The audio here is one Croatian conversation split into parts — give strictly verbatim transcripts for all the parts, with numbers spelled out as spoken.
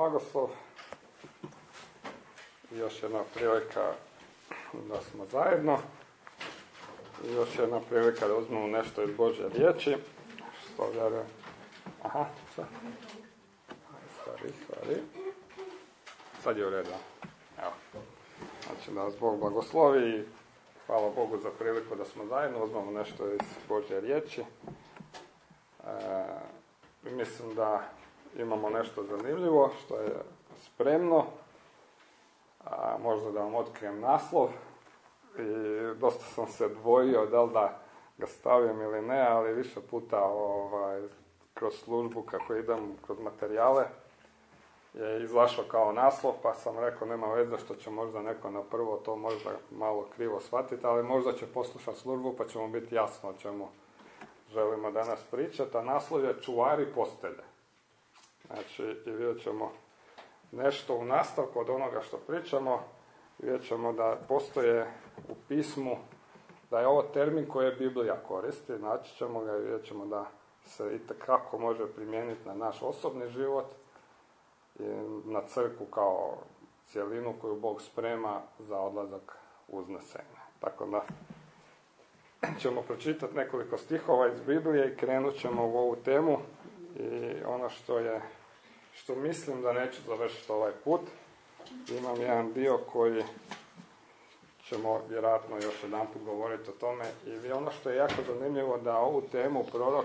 blagoslov. I još jedna prilika da smo zajedno. I još jedna prilika da uzmemo nešto iz Božje riječi. Što vjerujem. Aha, sad. Stvari, stvari. Sad je u redu. Evo. Znači da vas Bog blagoslovi i hvala Bogu za priliku da smo zajedno. Uzmemo nešto iz Božje riječi. E, mislim da imamo nešto zanimljivo što je spremno. A, možda da vam otkrijem naslov. I dosta sam se dvojio da li da ga stavim ili ne, ali više puta ovaj, kroz službu kako idem, kroz materijale je izašao kao naslov, pa sam rekao nema veze što će možda neko na prvo to možda malo krivo shvatiti, ali možda će poslušati službu pa će mu biti jasno o čemu želimo danas pričati, a naslov je čuvari postelje. Znači, i vidjet ćemo nešto u nastavku od onoga što pričamo, vidjet ćemo da postoje u pismu, da je ovo termin koji je Biblija koristi, naći ćemo ga i vidjet ćemo da se itekako može primijeniti na naš osobni život i na crkvu kao cjelinu koju Bog sprema za odlazak uznesenja. Tako da ćemo pročitati nekoliko stihova iz Biblije i krenut ćemo u ovu temu i ono što je, što mislim da neću završiti ovaj put, imam jedan dio koji ćemo vjerojatno još jedan put govoriti o tome i ono što je jako zanimljivo da ovu temu prorok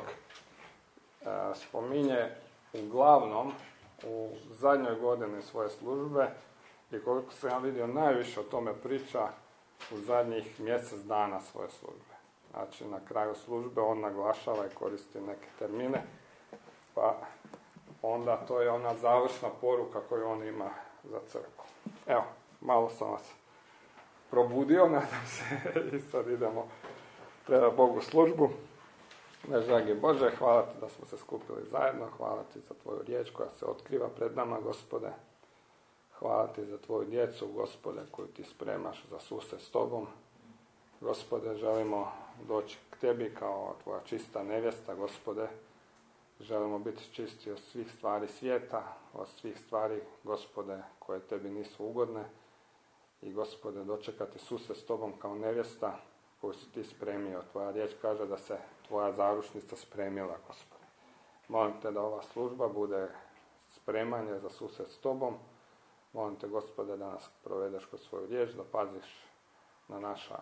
e, spominje uglavnom u zadnjoj godini svoje službe i koliko sam ja vidio najviše o tome priča u zadnjih mjesec dana svoje službe. Znači na kraju službe on naglašava i koristi neke termine, pa onda to je ona završna poruka koju on ima za crkvu. Evo, malo sam vas probudio, nadam se, i sad idemo preda Bogu službu. Naš dragi Bože, hvala ti da smo se skupili zajedno, hvala ti za tvoju riječ koja se otkriva pred nama, Gospode. Hvala ti za tvoju djecu, Gospode, koju ti spremaš za susret s tobom. Gospode, želimo doći k tebi kao tvoja čista nevjesta, Gospode. Želimo biti čisti od svih stvari svijeta, od svih stvari, Gospode, koje tebi nisu ugodne. I, Gospode, dočekati susret s tobom kao nevjesta koju si ti spremio. Tvoja riječ kaže da se tvoja zaručnica spremila, Gospode. Molim te da ova služba bude spremanje za susret s tobom. Molim te, Gospode, da nas provedeš kroz svoju riječ, da paziš na naša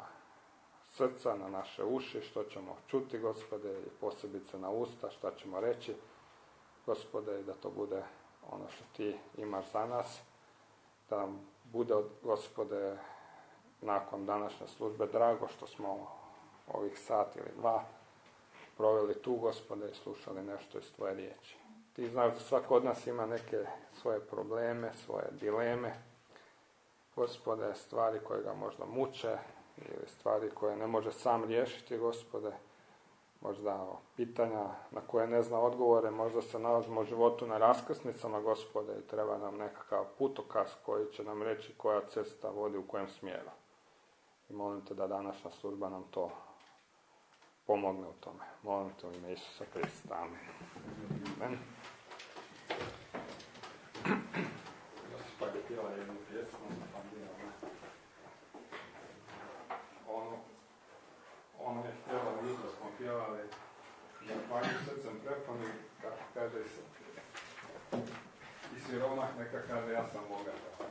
srca, na naše uši, što ćemo čuti, Gospode, i posebice na usta, što ćemo reći, Gospode, i da to bude ono što ti imaš za nas, da nam bude, Gospode, nakon današnje službe drago što smo ovih sat ili dva proveli tu, Gospode, i slušali nešto iz tvoje riječi. Ti znaš da svako od nas ima neke svoje probleme, svoje dileme, Gospode, stvari koje ga možda muče, ili stvari koje ne može sam riješiti, Gospode, možda pitanja na koje ne zna odgovore, možda se nalazimo u životu na raskrsnicama, Gospode, i treba nam nekakav putokaz koji će nam reći koja cesta vodi u kojem smjeru. I molim te da današnja služba nam to pomogne u tome. Molim te u ime Isusa Krista. Amen. Amen. Pa je pjela jednu pjesmu, pa bio ono, ono je htjela, jutro smo pjevali, da panju srcem prepuni, kako kaže se, i siromah neka kaže ja sam bogata.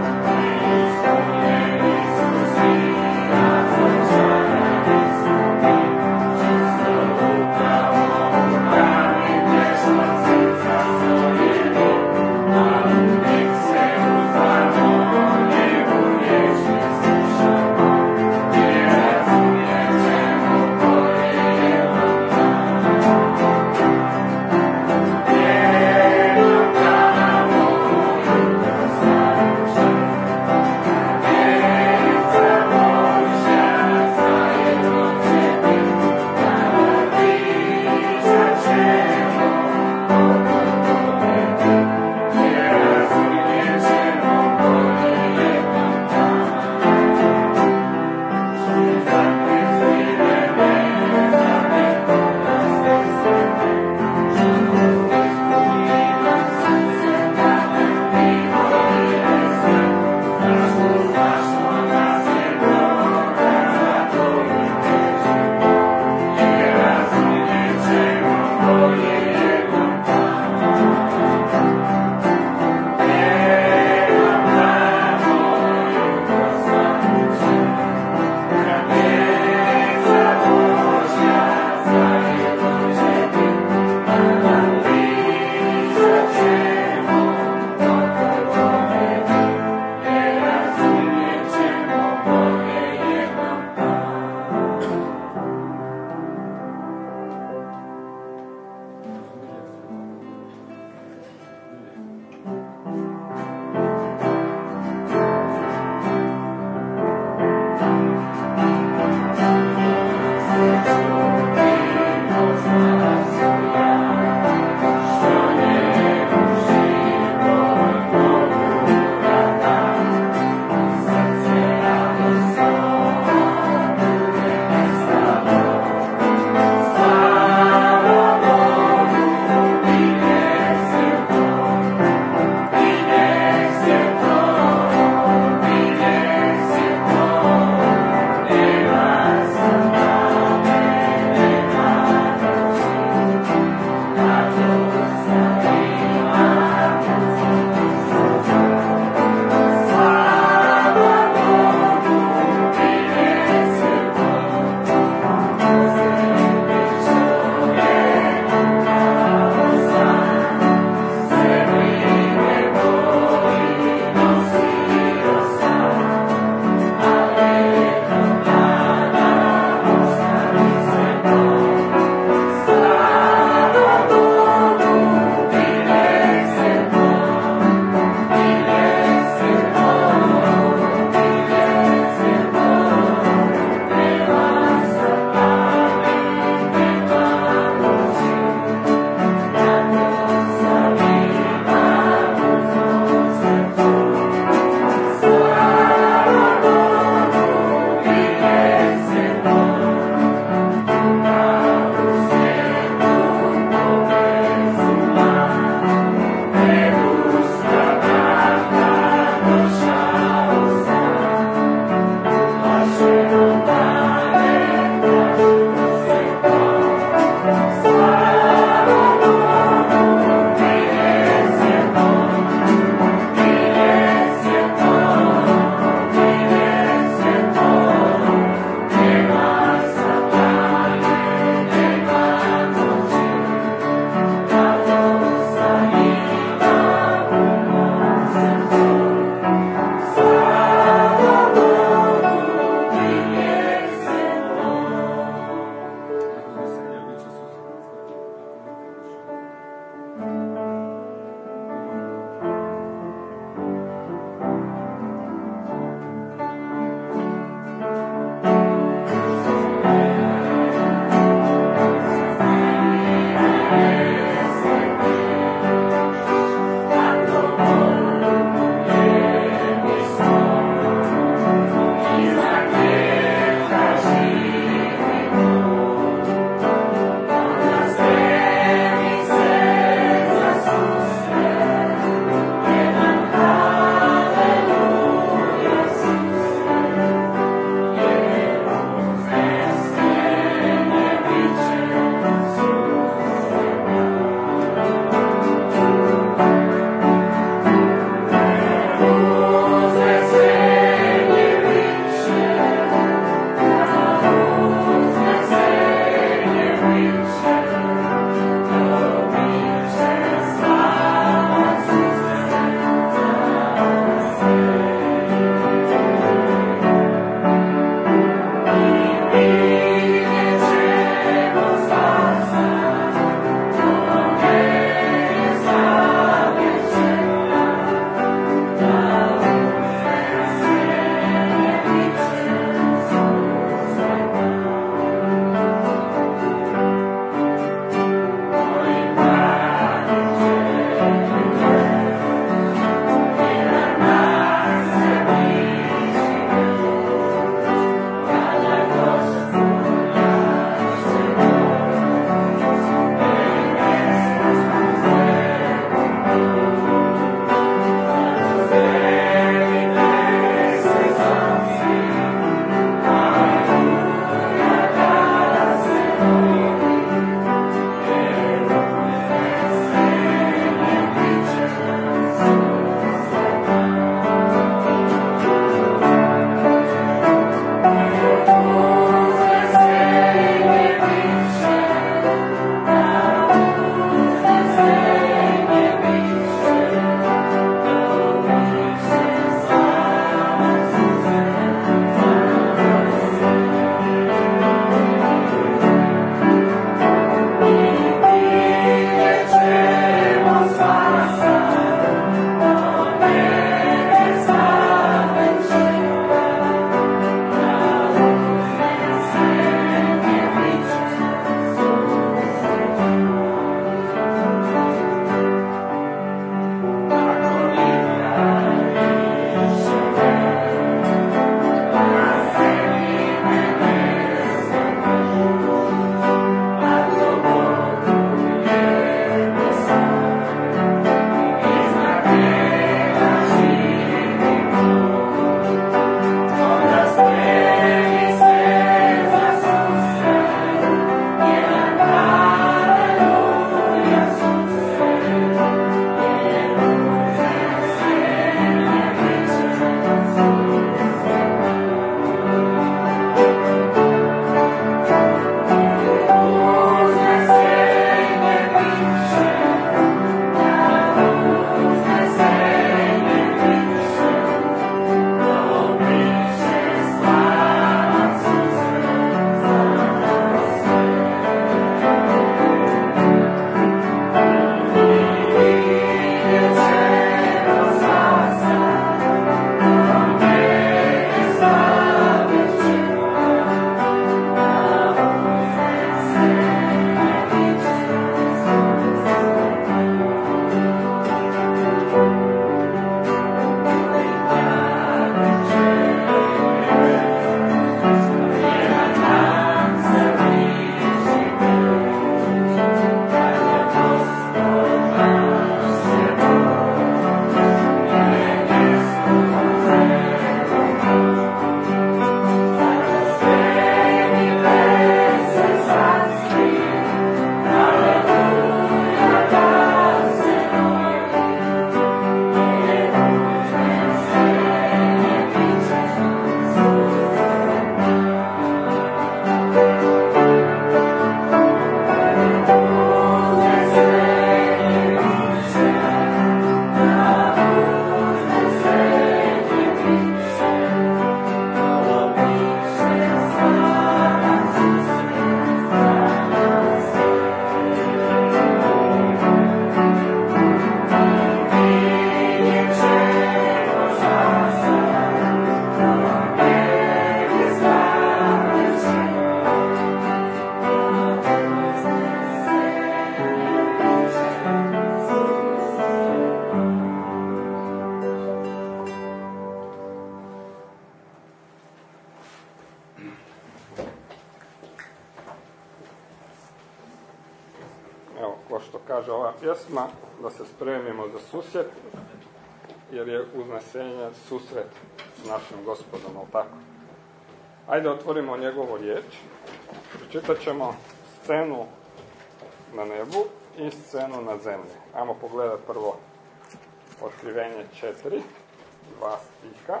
pjesma da se spremimo za susret, jer je uznesenje susret s našim Gospodom, ali tako. Ajde otvorimo njegovu riječ. Pročitat ćemo scenu na nebu i scenu na zemlji. Ajmo pogledati prvo Otkrivenje četiri, dva stiha.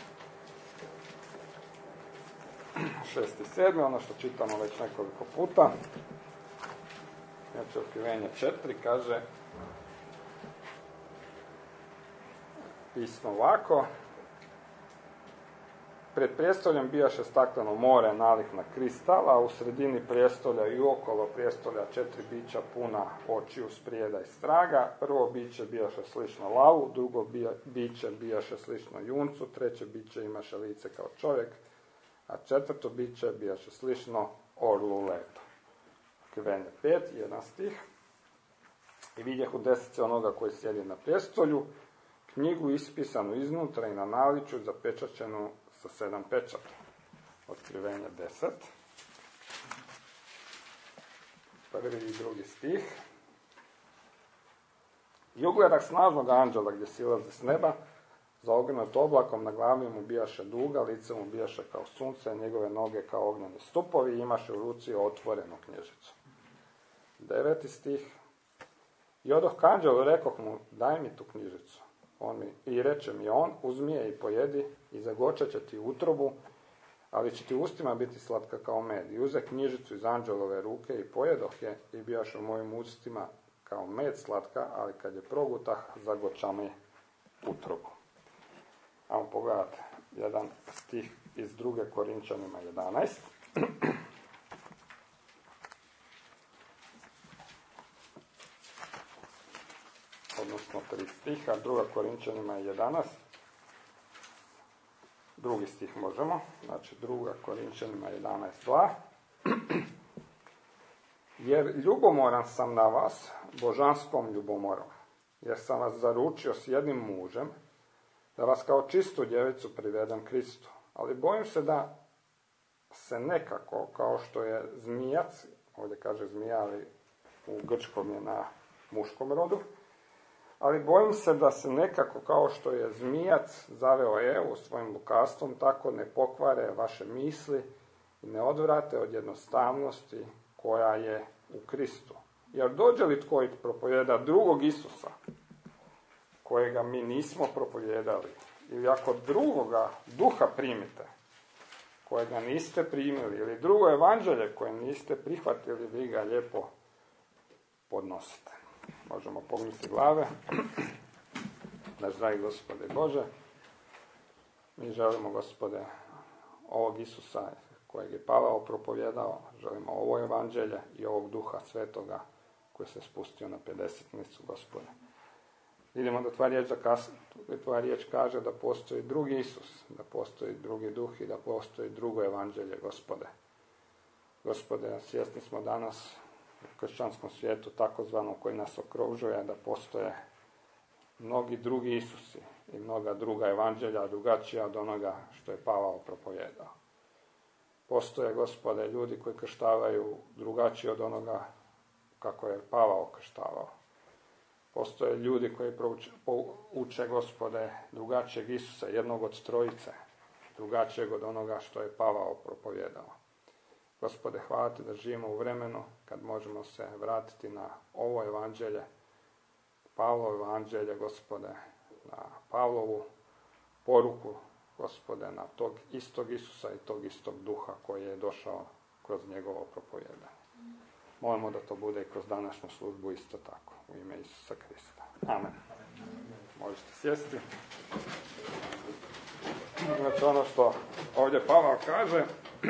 Šest i sedmi, ono što čitamo već nekoliko puta. Znači, Otkrivenje četiri kaže pismo ovako: pred prijestoljem bijaše stakleno more nalik na kristal, a u sredini prijestolja i okolo prijestolja četiri bića puna očiju sprijeda i straga. Prvo biće bijaše slično lavu, drugo bija, biće bijaše slično juncu, treće biće imaše lice kao čovjek, a četvrto biće bijaše slično orlu leto. Otkrivenje pet, jedan stih. I vidjehu desnice onoga koji sjedi na prijestolju, knjigu ispisanu iznutra i na naličju zapečaćenu sa sedam pečata. Otkrivenje deset. Prvi i drugi stih. I ugledah snažnog anđela gdje silazi s neba, zaogrnut oblakom, na glavi mu bijaše duga, lice mu bijaše kao sunce, njegove noge kao ognjeni stupovi i imaše u ruci otvorenu knjižicu. Deveti stih. I odoh k anđelu, rekoh mu, daj mi tu knjižicu. On mi, i reče mi on, uzmi je i pojedi i zagočat će ti utrobu, ali će ti ustima biti slatka kao med. I uze knjižicu iz anđelove ruke i pojedoh je i bijaš u mojim ustima kao med slatka, ali kad je progutah, zagoča mi utrobu. Ajmo pogledati jedan stih iz druge Korinčanima jedanaest. Odnosno tri stiha, druga Korinčanima jedanaest. Drugi stih možemo, znači druga Korinčanima jedanaest dva. Jer ljubomoran sam na vas, božanskom ljubomorom, jer sam vas zaručio s jednim mužem, da vas kao čistu djevicu privedem Kristu. Ali bojim se da se nekako, kao što je zmijac, ovdje kaže zmija, ali u grčkom je na muškom rodu, ali bojim se da se nekako, kao što je zmijac zaveo Evu svojim lukavstvom, tako ne pokvare vaše misli i ne odvrate od jednostavnosti koja je u Kristu. Jer dođe li tko i propovjeda drugog Isusa, kojega mi nismo propovjedali, ili ako drugoga duha primite, kojega niste primili, ili drugo evanđelje koje niste prihvatili, vi ga lijepo podnosite. Možemo pognuti glave. Naš dragi Gospode Bože, mi želimo, Gospode, ovog Isusa kojeg je Pavao propovjedao, želimo ovo evanđelje i ovog Duha Svetoga koji se spustio na pedesetnicu, Gospode. Vidimo da tvoja riječ, tvoja riječ kaže da postoji drugi Isus, da postoji drugi Duh i da postoji drugo evanđelje, Gospode. Gospode, svjesni smo danas u kršćanskom svijetu, takozvano, koji nas okružuje, da postoje mnogi drugi Isusi i mnoga druga evanđelja, drugačija od onoga što je Pavao propovjedao. Postoje, Gospode, ljudi koji krštavaju drugačije od onoga kako je Pavao krštavao. Postoje ljudi koji uče, Gospode, drugačijeg Isusa, jednog od trojice, drugačijeg od onoga što je Pavao propovjedao. Gospode, hvala ti da živimo u vremenu kad možemo se vratiti na ovo evanđelje, Pavlovo evanđelje, Gospode, na Pavlovu poruku, Gospode, na tog istog Isusa i tog istog Duha koji je došao kroz njegovo propovijedanje. Molimo da to bude i kroz današnju službu isto tako, u ime Isusa Krista. Amen. Možete sjesti. Znači, ono što ovdje Pavao kaže,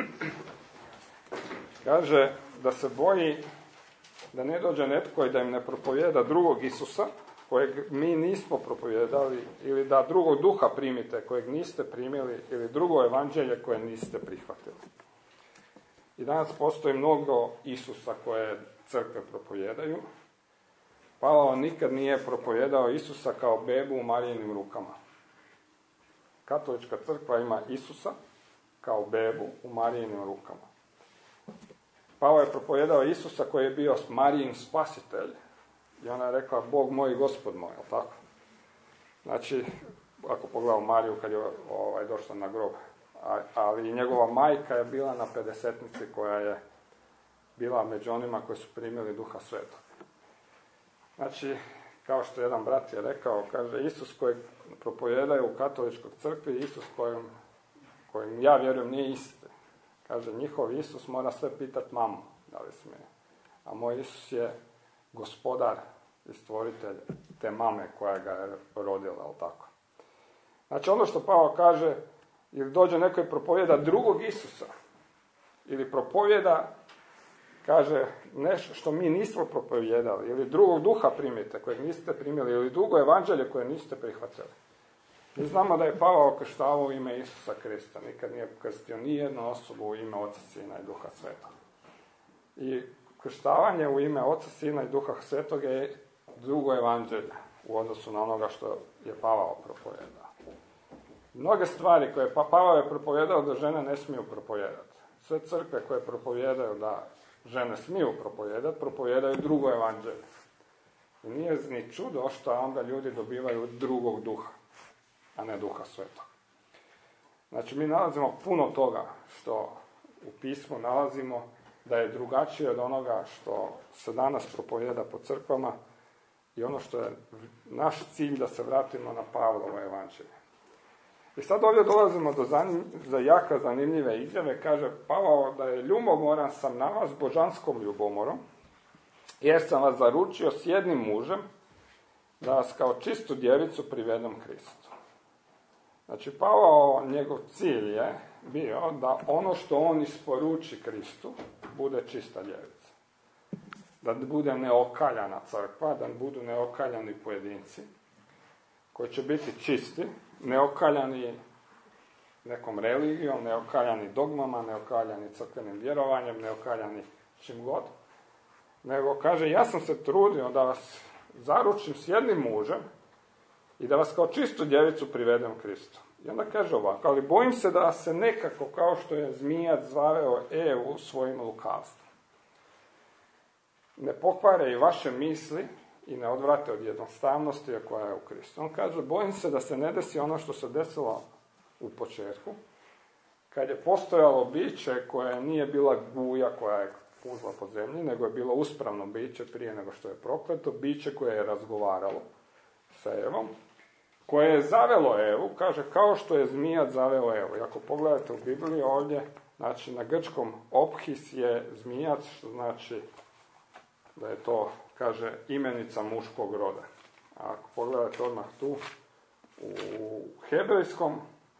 kaže da se boji da ne dođe netko i da im ne propovjeda drugog Isusa, kojeg mi nismo propovjedali, ili da drugog Duha primite, kojeg niste primili, ili drugo evanđelje koje niste prihvatili. I danas postoji mnogo Isusa koje crkve propovjedaju. Pavao nikad nije propovjedao Isusa kao bebu u Marijinim rukama. Katolička crkva ima Isusa kao bebu u Marijinim rukama. Pavao je propovjedao Isusa koji je bio Marijin spasitelj, I ona je rekla, Bog moj i Gospod moj, jel tako? Znači, ako pogledamo Mariju kad je ovaj, došla na grob, a, ali i njegova majka je bila na pedesetnici koja je bila među onima koji su primili Duha Svetog. Znači, kao što jedan brat je rekao, kaže, Isus kojeg propovijedaju u katoličkoj crkvi, Isus kojim, kojim ja vjerujem nije isti. Kaže, njihov Isus mora sve pitati mamu, da li smije. A moj Isus je gospodar i stvoritelj te mame koja ga je rodila, ali tako. Znači, ono što Pavao kaže, ili dođe neko i propovijeda drugog Isusa, ili propovijeda, kaže, nešto što mi nismo propovijedali, ili drugog duha primite, kojeg niste primili, ili drugo evanđelje koje niste prihvatili. Mi znamo da je Pavao krštavao u ime Isusa Krista, nikad nije krstio ni jednu osobu u ime Oca, Sina i Duha Svetog. I krštavanje u ime Oca, Sina i Duha Svetog je drugo evanđelje u odnosu na onoga što je Pavao propovijedao. Mnoge stvari koje pa Pavao je propovijedao da žene ne smiju propovijedati. Sve crkve koje propovijedaju da žene smiju propovijedati, propovijedaju drugo evanđelje. I nije ni čudo što onda ljudi dobivaju drugog duha, a ne Duha Svetog. Znači, mi nalazimo puno toga što u pismu nalazimo da je drugačije od onoga što se danas propovijeda po crkvama i ono što je naš cilj da se vratimo na Pavlovo evanđelje. I sad ovdje dolazimo do zanim, za jaka zanimljive izjave. Kaže Pavao da je ljubomoran sam na vas božanskom ljubomorom, jer sam vas zaručio s jednim mužem da vas kao čistu djevicu privedem Kristu. Znači, Pavao, njegov cilj je bio da ono što on isporuči Kristu bude čista djevica. Da bude neokaljana crkva, da budu neokaljani pojedinci koji će biti čisti, neokaljani nekom religijom, neokaljani dogmama, neokaljani crkvenim vjerovanjem, neokaljani čim god. Nego kaže, ja sam se trudio da vas zaručim s jednim mužem i da vas kao čistu djevicu privedem Kristu. I onda kaže ovako, ali bojim se da se nekako, kao što je zmijac zaveo Evu svojim lukavstvom, ne pokvare i vaše misli i ne odvrate od jednostavnosti koja je u Kristu. On kaže, bojim se da se ne desi ono što se desilo u početku, kad je postojalo biće koje nije bila guja koja je puzla po zemlji, nego je bilo uspravno biće prije nego što je prokleto, biće koje je razgovaralo sa Evom, koje je zavelo Evu, kaže, kao što je zmijac zaveo Evu. I ako pogledate u Bibliji ovdje, znači na grčkom ophis je zmijac, što znači da je to, kaže, imenica muškog roda. A ako pogledate odmah tu, u hebrejskom,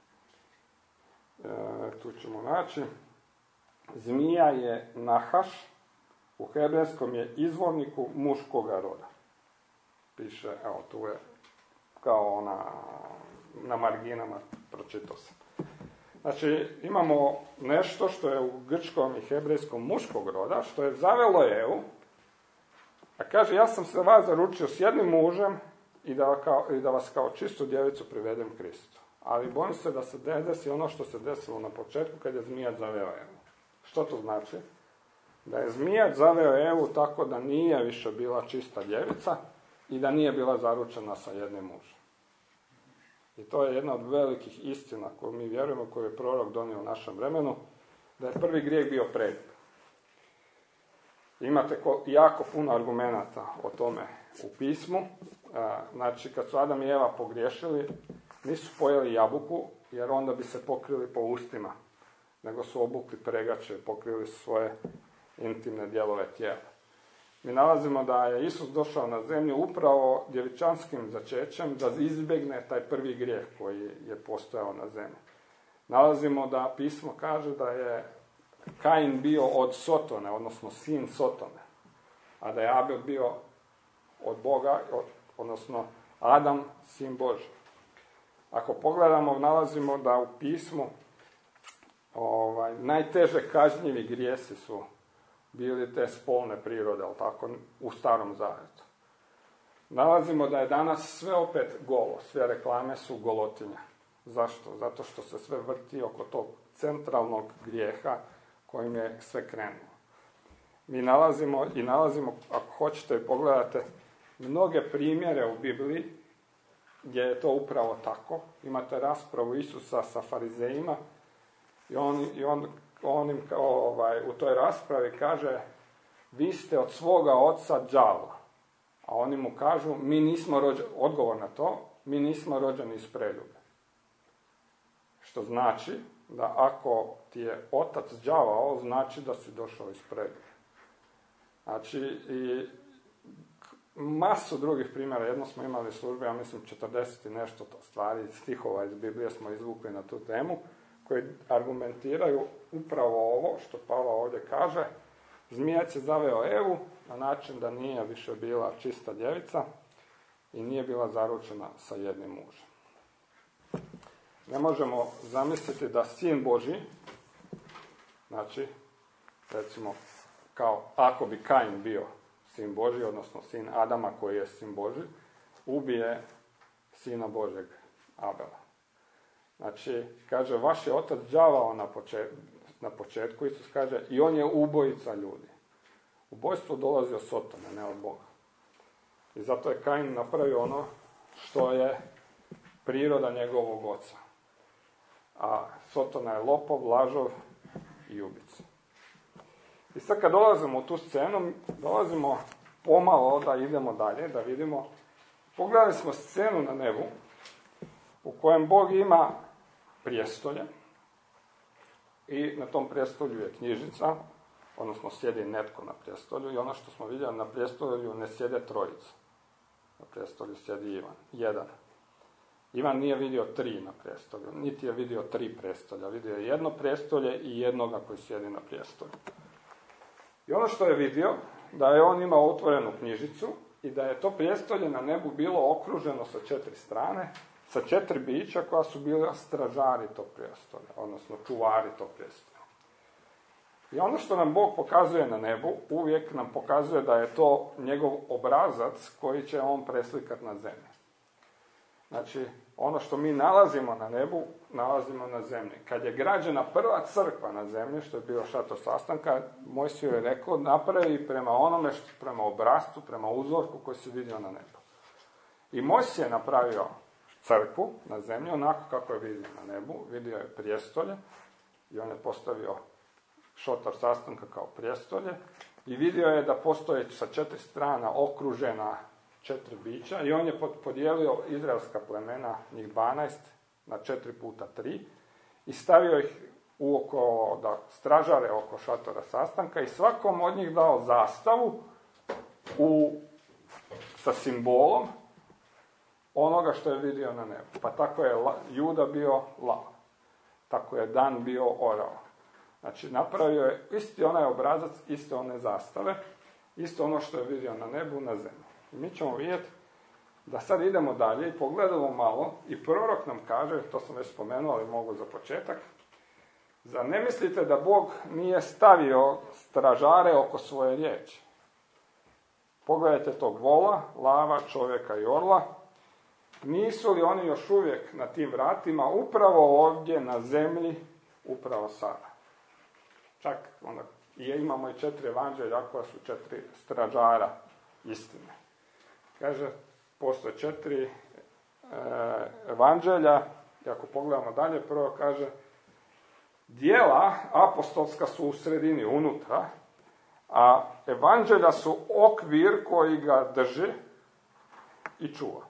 e, tu ćemo naći, zmija je nahaš, u hebrejskom je izvorniku muškoga roda. Piše, evo, tu je kao ona na marginama, pročitao sam. Znači, imamo nešto što je u grčkom i hebrejskom muškog roda, što je zavelo Evu, a kaže, ja sam se vas zaručio s jednim mužem i da, kao, i da vas kao čistu djevicu privedem Kristu. Ali bojim se da se desi ono što se desilo na početku kad je zmijac zaveo Evu. Što to znači? Da je zmijac zaveo Evu tako da nije više bila čista djevica i da nije bila zaručena sa jednim mužem. I to je jedna od velikih istina koju mi vjerujemo, koju je prorok donio u našem vremenu, da je prvi grijeh bio preljub. Imate jako puno argumenata o tome u pismu. Znači, kad su Adam i Eva pogriješili, nisu pojeli jabuku, jer onda bi se pokrili po ustima, nego su obukli pregače, pokrili su svoje intimne dijelove tijela. Mi nalazimo da je Isus došao na zemlju upravo djevičanskim začećem da izbjegne taj prvi grijeh koji je postojao na zemlji. Nalazimo da pismo kaže da je Kain bio od Sotone, odnosno sin Sotone, a da je Abel bio od Boga, odnosno Adam, sin Božji. Ako pogledamo, nalazimo da u pismu ovaj, najteže kažnjivi grijesi su bili te spolne prirode, ali tako, u Starom Zavjetu. Nalazimo da je danas sve opet golo, sve reklame su golotinje. Zašto? Zato što se sve vrti oko tog centralnog grijeha kojim je sve krenulo. Mi nalazimo i nalazimo, ako hoćete i pogledate, mnoge primjere u Bibliji gdje je to upravo tako. Imate raspravu Isusa sa farizejima i on, i on, on im ovaj, u toj raspravi kaže: vi ste od svoga oca đavla. A oni mu kažu: mi nismo rođeni, odgovor na to, mi nismo rođeni iz preljube. Što znači da ako ti je otac đavao, znači da si došao iz preljube. Znači, i masu drugih primjera. Jedno smo imali službe, ja mislim četrdeset i nešto stvari, stihova iz Biblije smo izvukli na tu temu, koji argumentiraju upravo ovo što Pavao ovdje kaže. Zmijac je zaveo Evu na način da nije više bila čista djevica i nije bila zaručena sa jednim mužem. Ne možemo zamisliti da sin Božji, znači, recimo, kao ako bi Kain bio sin Božji, odnosno sin Adama koji je sin Božji, ubije sina Božjeg Abela. Znači, kaže, vaš je otac đavao na početku, na početku, Isus kaže, i on je ubojica ljudi. Ubojstvo dolazi od Sotone, ne od Boga. I zato je Kain napravio ono što je priroda njegovog oca. A Sotona je lopov, lažov i ubica. I sad kad dolazimo u tu scenu, dolazimo pomalo da idemo dalje, da vidimo. Pogledali smo scenu na nebu u kojem Bog ima prijestolje i na tom prijestolju je knjižnica, odnosno sjedi netko na prijestolju, i ono što smo vidjeli, na prijestolju ne sjede trojica. Na prijestolju sjedi Ivan, jedan. Ivan nije vidio tri na prijestolju, niti je vidio tri prijestolja, vidio je jedno prijestolje i jednoga koji sjedi na prijestolju. I ono što je vidio, da je on imao otvorenu knjižicu i da je to prijestolje na nebu bilo okruženo sa četiri strane, sa četiri bića koja su bila stražari tog prijestolja, odnosno čuvari tog prijestolja. I ono što nam Bog pokazuje na nebu, uvijek nam pokazuje da je to njegov obrazac koji će on preslikati na zemlji. Znači, ono što mi nalazimo na nebu, nalazimo na zemlji. Kad je građena prva crkva na zemlji, što je bio šator sastanka, Mojsiju je rekao, napravi prema onome, što, prema obrazcu, prema uzorku koji se vidio na nebu. I Mojsije je napravio crkvu na zemlji, onako kako je vidio na nebu, vidio je prijestolje i on je postavio šator sastanka kao prijestolje i vidio je da postoje sa četiri strana okružena četiri bića i on je podijelio izraelska plemena, njih dvanaest, na četiri puta tri i stavio ih u oko, da stražare oko šatora sastanka i svakom od njih dao zastavu u, sa simbolom onoga što je vidio na nebu. Pa tako je Juda bio lav, tako je Dan bio orao. Znači, napravio je isti onaj obrazac, iste one zastave, isto ono što je vidio na nebu, na zemlji. I mi ćemo vidjeti da sad idemo dalje i pogledamo malo i prorok nam kaže, to sam već spomenuo, ali mogu za početak, zar ne mislite da Bog nije stavio stražare oko svoje riječi? Pogledajte tog vola, lava, čovjeka i orla. Nisu li oni još uvijek na tim vratima, upravo ovdje na zemlji, upravo sada? Čak onda imamo i četiri evanđelja koja su četiri stražara istine. Kaže, postoje četiri e, evanđelja, i ako pogledamo dalje, prvo kaže, djela apostolska su u sredini, unutra, a evanđelja su okvir koji ga drži i čuva.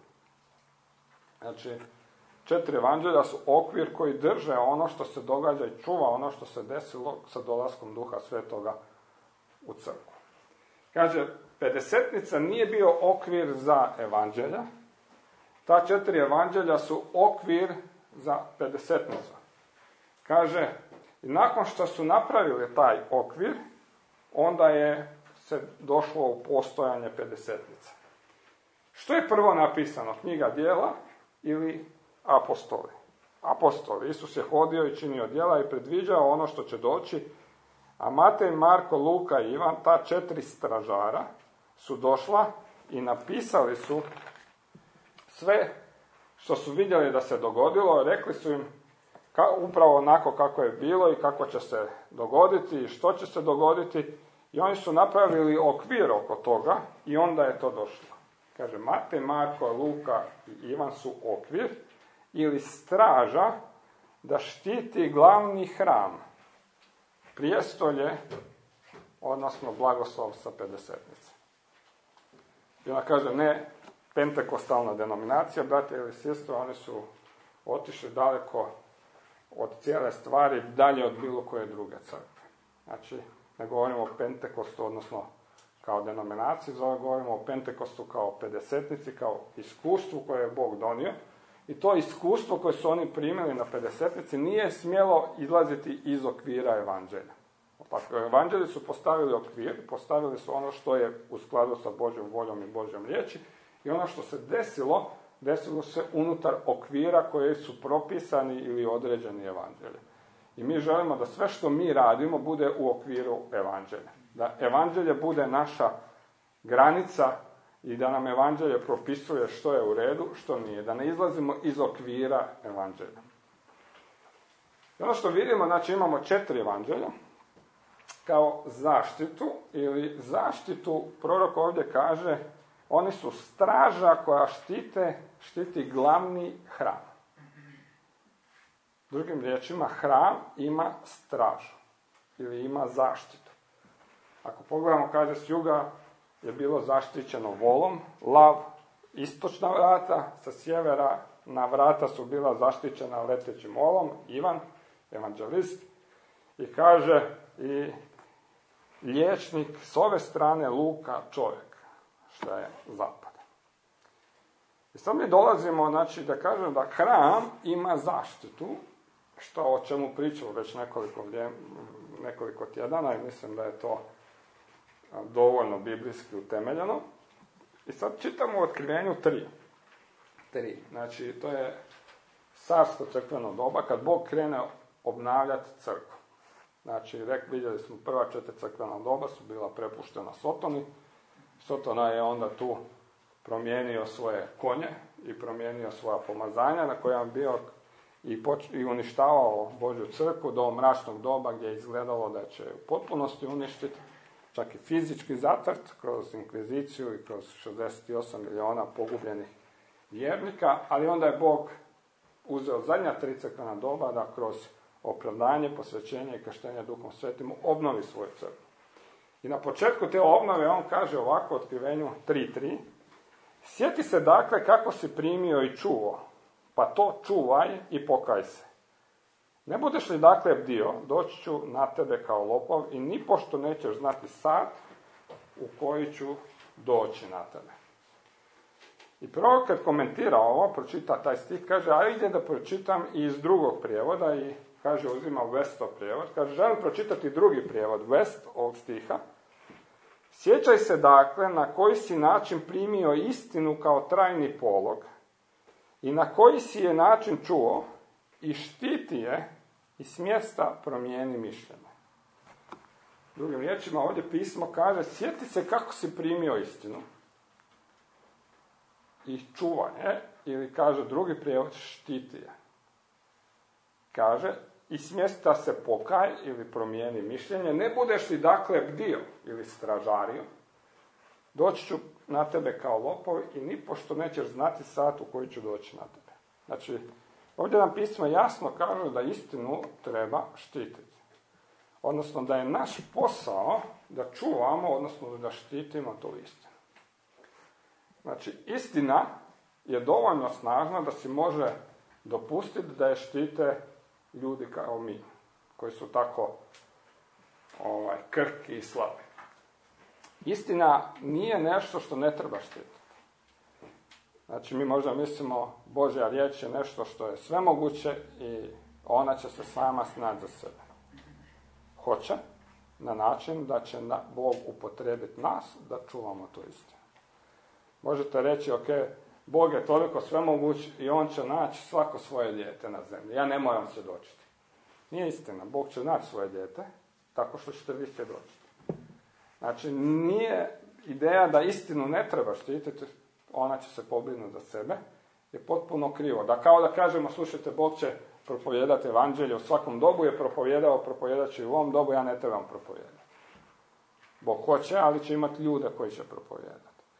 Znači, četiri evanđelja su okvir koji drže ono što se događa i čuva ono što se desilo sa dolaskom Duha Svetoga u crkvu. Kaže, pedesetnica nije bio okvir za evanđelja, ta četiri evanđelja su okvir za pedesetnicu. Kaže, i nakon što su napravili taj okvir, onda je se došlo u postojanje pedesetnice. Što je prvo napisano? Knjiga djela ili apostoli? Apostoli. Isus je hodio i činio djela i predviđao ono što će doći, a Matej, Marko, Luka i Ivan, ta četiri stražara, su došla i napisali su sve što su vidjeli da se dogodilo, rekli su im ka, upravo onako kako je bilo i kako će se dogoditi i što će se dogoditi, i oni su napravili okvir oko toga i onda je to došlo. Kaže, Matej, Marko, Luka i Ivan su okvir ili straža da štiti glavni hram, prijestolje, odnosno blagoslov sa pedesetnice. I ona kaže, ne pentekostalna denominacija, brate ili sestre, oni su otišli daleko od cijele stvari, dalje od bilo koje druge crkve. Znači, ne govorimo o Pentekostu, odnosno kao denominaciji, zove govorimo o Pentekostu kao pedesetnici, kao iskustvu koje je Bog donio. I to iskustvo koje su oni primili na pedesetnici nije smjelo izlaziti iz okvira evanđelja. Tako, evanđelji su postavili okvir, postavili su ono što je u skladu sa Božjom voljom i Božjom riječi i ono što se desilo, desilo se unutar okvira koji su propisani ili određeni evanđelji. I mi želimo da sve što mi radimo bude u okviru evanđelja. Da evanđelje bude naša granica i da nam evanđelje propisuje što je u redu, što nije. Da ne izlazimo iz okvira evanđelja. I ono što vidimo, znači imamo četiri evanđelja kao zaštitu ili zaštitu, prorok ovdje kaže, oni su straža koja štite, štiti glavni hram. Drugim riječima, hram ima stražu ili ima zaštitu. Ako pogledamo, kaže, s juga je bilo zaštićeno volom, lav, istočna vrata, sa sjevera na vrata su bila zaštićena letećim volom, Ivan, evanđelist, i kaže i liječnik s ove strane Luka, čovjek, što je zapad. I sad mi dolazimo, znači, da kažem da hram ima zaštitu, što o čemu pričamo već nekoliko, nekoliko tjedana i mislim da je to dovoljno biblijski utemeljeno. I sad čitamo u Otkrivenju tri. tri. Znači, to je carsko crkveno doba, kad Bog krene obnavljati crkvu. Znači, rek, vidjeli smo, prva četiri crkvena doba su bila prepuštena Sotoni. Sotona je onda tu promijenio svoje konje i promijenio svoja pomazanja na koja je bio i, poč- i uništavao Božju crkvu do mračnog doba gdje je izgledalo da će u potpunosti uništiti, čak i fizički zatrt kroz inkviziciju i kroz šezdeset osam milijuna pogubljenih vjernika, ali onda je Bog uzeo zadnja tri crkvena doba da kroz opravdanje, posvećenje i krštenje Duhom Svetim obnovi svoju crkvu. I na početku te obnove on kaže ovako u Otkrivenju tri tri. Sjeti se dakle kako si primio i čuo, pa to čuvaj i pokaj se. Ne budeš li dakle bdio, doći ću na tebe kao lopov i nipošto nećeš znati sat u koji ću doći na tebe. I prvo kad komentira ovo, pročita taj stih, kaže, a ide da pročitam i iz drugog prijevoda i kaže, uzima Westov prijevod, kaže, želim pročitati drugi prijevod, West ovog stiha. Sjećaj se dakle na koji si način primio istinu kao trajni polog i na koji si je način čuo i štiti je i s mjesta promijeni mišljenje. Drugim riječima, ovdje pismo kaže, sjeti se kako si primio istinu i čuvaj je, ili kaže drugi prijevod, štiti je. Kaže, i s mjesta se pokaj ili promijeni mišljenje, ne budeš li dakle bdio ili stražario, doći ću na tebe kao lopov i nipošto nećeš znati sat u koji ću doći na tebe. Znači, ovdje nam pismo jasno kaže da istinu treba štititi. Odnosno da je naš posao da čuvamo, odnosno da štitimo tu istinu. Znači, istina je dovoljno snažna da si može dopustiti da je štite ljudi kao mi, koji su tako ovaj, krhki i slabi. Istina nije nešto što ne treba štititi. Znači, mi možda mislimo, Božja riječ je nešto što je svemoguće i ona će se sama snaći za sebe. Hoće, na način da će Bog upotrijebiti nas da čuvamo tu istinu. Možete reći, ok, Bog je toliko svemoguć i on će naći svako svoje dijete na zemlji. Ja ne moram svjedočiti. Nije istina. Bog će naći svoje dijete tako što ćete vi svjedočiti. Znači, nije ideja da istinu ne treba štititi, ona će se pobrinuti za sebe, je potpuno krivo. Da kao da kažemo, slušajte, Bog će propovijedati evanđelje u svakom dobu, je propovijedao, propovijedat će i u ovom dobu, ja ne trebam propovijedati. Bog hoće, ali će imati ljude koji će propovijedati.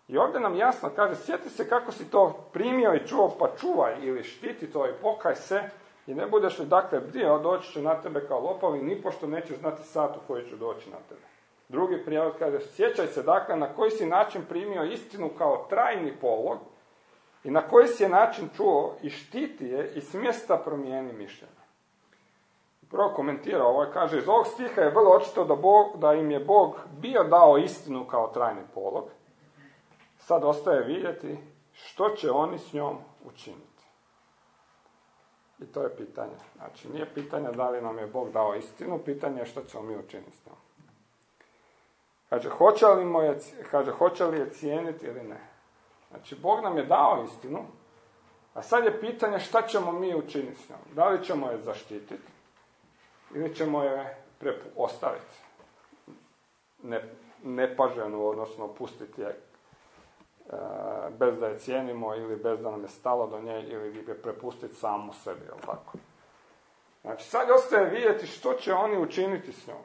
I ovdje nam jasno kaže, sjeti se kako si to primio i čuo, pa čuvaj ili štiti to i pokaj se i ne budeš li dakle bdio, doći će na tebe kao lopovi, nipošto nećeš znati sat u koji ću doći na tebe. Drugi prijevod kaže, sjećaj se dakle na koji si način primio istinu kao trajni polog i na koji si je način čuo i štiti je i s mjesta promijeni mišljenje. Prvo komentira ovo, kaže, iz ovog stiha je vrlo očito da, Bog, da im je Bog bio dao istinu kao trajni polog. Sad ostaje vidjeti što će oni s njom učiniti. I to je pitanje. Znači, nije pitanje da li nam je Bog dao istinu, pitanje je što ćemo mi učiniti s njom. Kaže, hoće li, mu je, kaže, hoće li je cijeniti ili ne. Znači, Bog nam je dao istinu, a sad je pitanje šta ćemo mi učiniti s njom. Da li ćemo je zaštititi ili ćemo je prepu, ostaviti ne, nepaženu, odnosno pustiti je e, bez da je cijenimo ili bez da nam je stalo do nje ili je prepustiti samu sebi, jel tako? Znači, sad ostaje vidjeti što će oni učiniti s njom.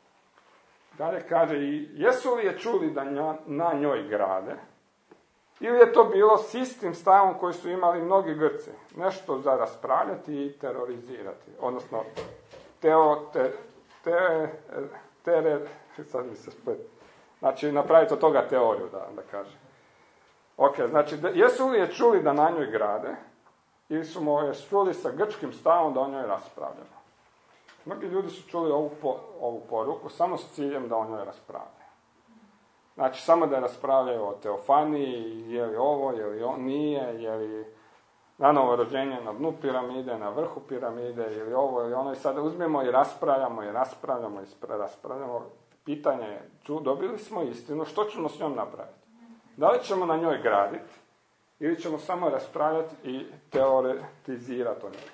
Dalje kaže, i jesu li je čuli da nja, na njoj grade, ili je to bilo s istim stavom koji su imali mnogi Grci, nešto za raspravljati i terorizirati, odnosno teo, te, te, tere, sad mi se spet, znači napraviti od toga teoriju, da, da kažem. Ok, znači, jesu li je čuli da na njoj grade, ili su mu je čuli sa grčkim stavom da o njoj raspravljamo. Mnogi ljudi su čuli ovu, po, ovu poruku samo s ciljem da o njoj raspravljaju. Znači, samo da raspravljaju o teofaniji, je li ovo, je li on, nije, je li na novo rođenje na dnu piramide, na vrhu piramide, ili ovo, ili ono. I sada uzmemo i raspravljamo, i raspravljamo, i raspravljamo. Pitanje je, ču, dobili smo istinu, što ćemo s njom napraviti? Da li ćemo na njoj graditi, ili ćemo samo raspravljati i teoretizirati o njoj?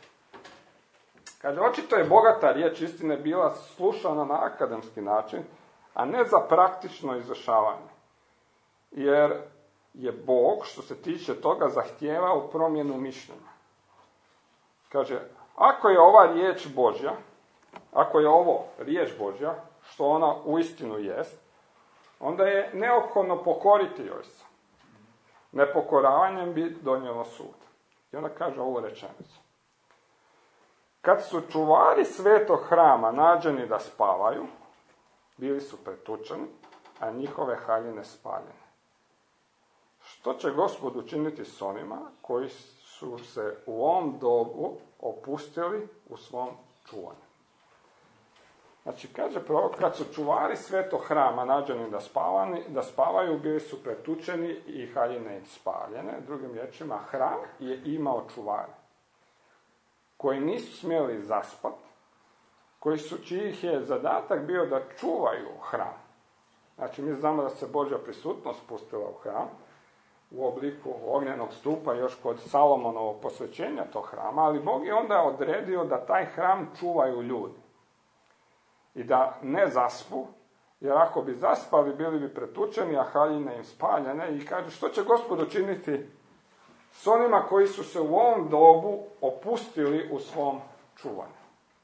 Kaže, očito je bogata riječ istine bila slušana na akademski način, a ne za praktično izvršavanje. Jer je Bog, što se tiče toga, zahtijevao promjenu mišljenja. Kaže, ako je ova riječ Božja, ako je ovo riječ Božja, što ona uistinu jest, onda je neophodno pokoriti joj se. Nepokoravanjem bi donijelo sud. I onda kaže ovu rečenicu. Kad su čuvari svetog hrama nađeni da spavaju, bili su pretučeni, a njihove haljine spaljene. Što će Gospod učiniti s onima koji su se u ovom dobu opustili u svom čuvanju? Znači, kaže prorok, kad su čuvari svetog hrama nađeni da, spavani, da spavaju, bili su pretučeni i haljine im spaljene. Drugim riječima, hram je imao čuvare koji nisu smjeli zaspat, koji su, čijih je zadatak bio da čuvaju hram. Znači, mi znamo da se Božja prisutnost spustila u hram, u obliku ognjenog stupa još kod Salomonovog posvećenja tog hrama, ali Bog je onda odredio da taj hram čuvaju ljudi. I da ne zaspu, jer ako bi zaspali, bili bi pretučeni, a haljine im spaljene. I kaže, što će Gospod učiniti s onima koji su se u ovom dobu opustili u svom čuvanju?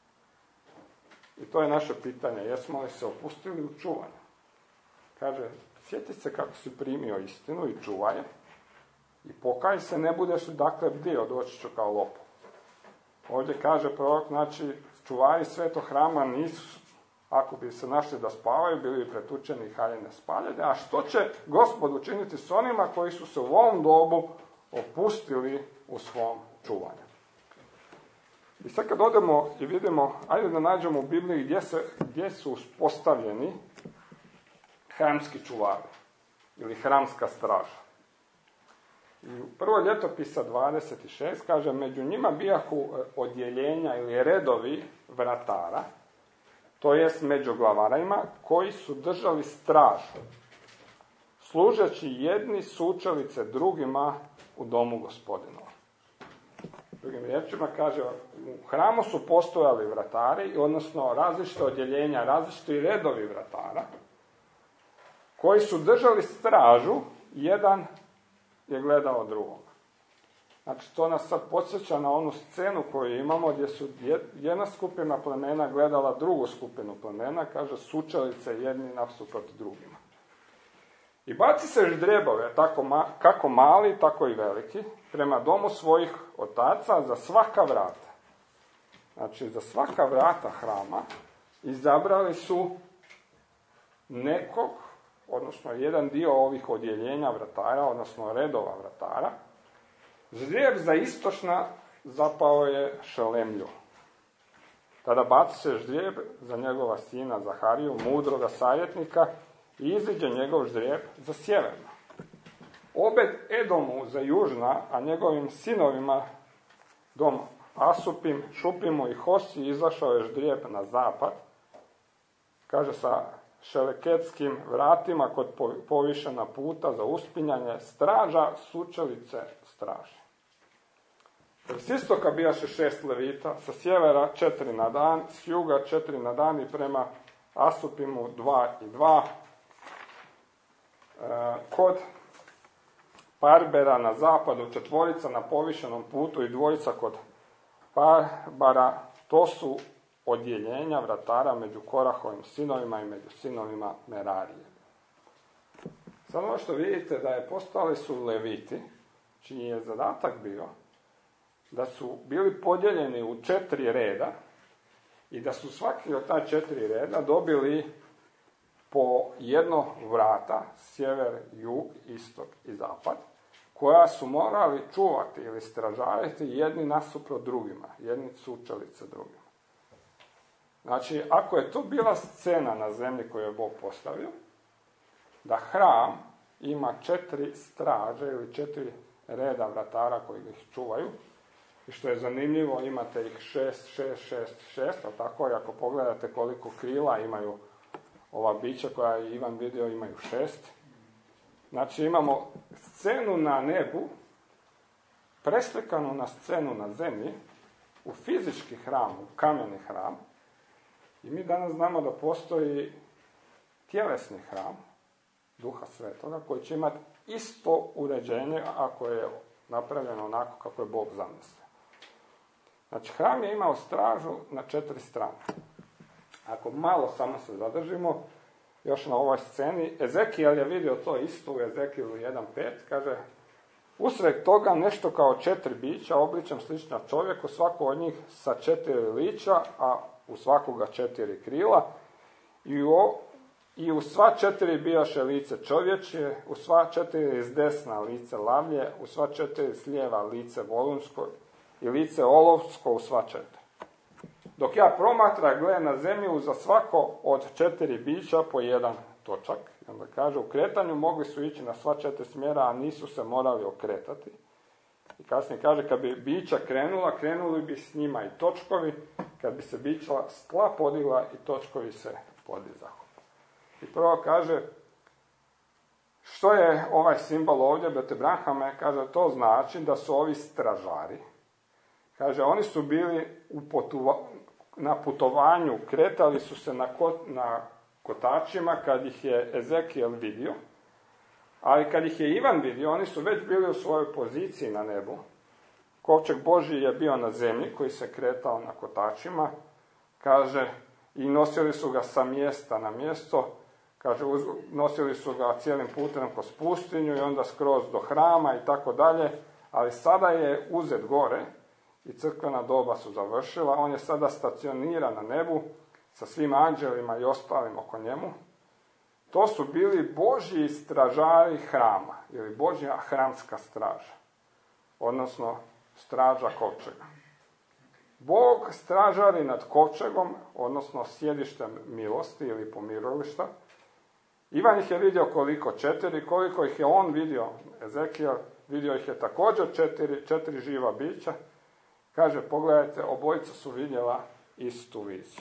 I to je naše pitanje, jesmo li se opustili u čuvanju? Kaže, sjeti se kako si primio istinu i čuvaj je, i pokaj se, ne budeš li dakle bdio, doći ću kao lopov. Ovdje kaže prorok, znači, čuvari svetog hrama nisu, ako bi se našli da spavaju, bili bi pretučeni i haljine spaljene. A što će Gospod učiniti s onima koji su se u ovom dobu opustili u svom čuvanju? I sad kad odemo i vidimo, ajde da nađemo u Bibliji gdje, se, gdje su uspostavljeni hramski čuvari ili hramska straža. I u prvo ljetopisa dvadeset šest kaže, među njima bijahu odjeljenja ili redovi vratara, to jest među glavarima, koji su držali stražu, služeći jedni sučelice drugima u domu Gospodinova. Drugim riječima kaže, u hramu su postojali vratari, odnosno različite odjeljenja, različiti redovi vratara, koji su držali stražu, jedan je gledao drugoga. Znači, to nas sad podsjeća na onu scenu koju imamo, gdje su jedna skupina plemena gledala drugu skupinu plemena, kaže, sučelice jedni nasuprot drugima. I baci se ždrijebove, tako ma, kako mali, tako i veliki, prema domu svojih otaca za svaka vrata. Znači, za svaka vrata hrama izabrali su nekog, odnosno jedan dio ovih odjeljenja vratara, odnosno redova vratara. Ždrijeb za istočna zapao je Šelemlju. Tada baci se ždrijeb za njegova sina Zahariju, mudroga savjetnika, i iziđe njegov ždrijeb za sjeverno. Obed Edomu za južna, a njegovim sinovima dom Asupim, Šupimu i Hosi izašao je ždrijeb na zapad. Kaže, sa šeleketskim vratima kod povišena puta za uspinjanje straža sučelice straže. S istoka bijaše šest levita, sa sjevera četiri na dan, s juga četiri na dan i prema Asupimu dva i dva. E, kod Parbera na zapadu četvorica na povišenom putu i dvojica kod Parbara, to su odjeljenja vratara među Korahovim sinovima i među sinovima Merarije. Sad ono što vidite da je postali su leviti, čiji je zadatak bio da su bili podijeljeni u četiri reda i da su svaki od ta četiri reda dobili po jedno vrata, sjever, jug, istok i zapad, koja su morali čuvati ili stražariti jedni nasuprot drugima, jedni sučelice drugima. Znači, ako je to bila scena na zemlji koju je Bog postavio, da hram ima četiri straže ili četiri reda vratara koji ih čuvaju, i što je zanimljivo, imate ih šest, šest, šest, šest, a tako, i ako pogledate koliko krila imaju ova bića koja je Ivan vidio, imaju šest. Znači, imamo scenu na nebu, preslikanu na scenu na zemlji, u fizički hram, u kameni hram, i mi danas znamo da postoji tjelesni hram, Duha Svetoga, koji će imati isto uređenje ako je napravljeno onako kako je Bog zamislio. Znači, hram je imao stražu na četiri strane. Ako malo samo se zadržimo, još na ovoj sceni, Ezekijel je vidio to isto u Ezekijelu jedan pet, kaže, usred toga nešto kao četiri bića, obličem slično čovjeku, svako od njih sa četiri lića, a u svakoga četiri krila, i u, i u sva četiri bijaše lice čovječje, u sva četiri iz desna lice lavlje, u sva četiri s lijeva lice volunsko i lice olovsko u sva četiri. Dok ja promatra, gledam na zemlju, za svako od četiri bića po jedan točak. I onda kaže, u kretanju mogli su ići na sva četiri smjera, a nisu se morali okretati. I kasnije kaže, kad bi bića krenula, krenuli bi s njima i točkovi, kad bi se bića tla podigla i točkovi se podizahu. I prvo kaže, što je ovaj simbol ovdje, Bete Branhame, kaže, to znači da su ovi stražari. Kaže, oni su bili u potuva, na putovanju, kretali su se na, kot, na kotačima kad ih je Ezekijel vidio, ali kad ih je Ivan vidio, oni su već bili u svojoj poziciji na nebu. Kovčeg Božji je bio na zemlji koji se kretao na kotačima, kaže, i nosili su ga sa mjesta na mjesto, kaže, nosili su ga cijelim putem kroz pustinju i onda skroz do hrama i tako dalje, ali sada je uzet gore i crkvena doba su završila, on je sada stacioniran na nebu sa svim anđelima i ostalim oko njemu. To su bili Božji stražari hrama, ili Božja hramska straža, odnosno straža kovčega. Bog stražari nad kovčegom, odnosno sjedištem milosti ili pomirovališta. Ivan ih je vidio koliko? Četiri. Koliko ih je on vidio? Ezekijel vidio ih je također četiri, četiri živa bića. Kaže, pogledajte, obojica su vidjela istu viziju.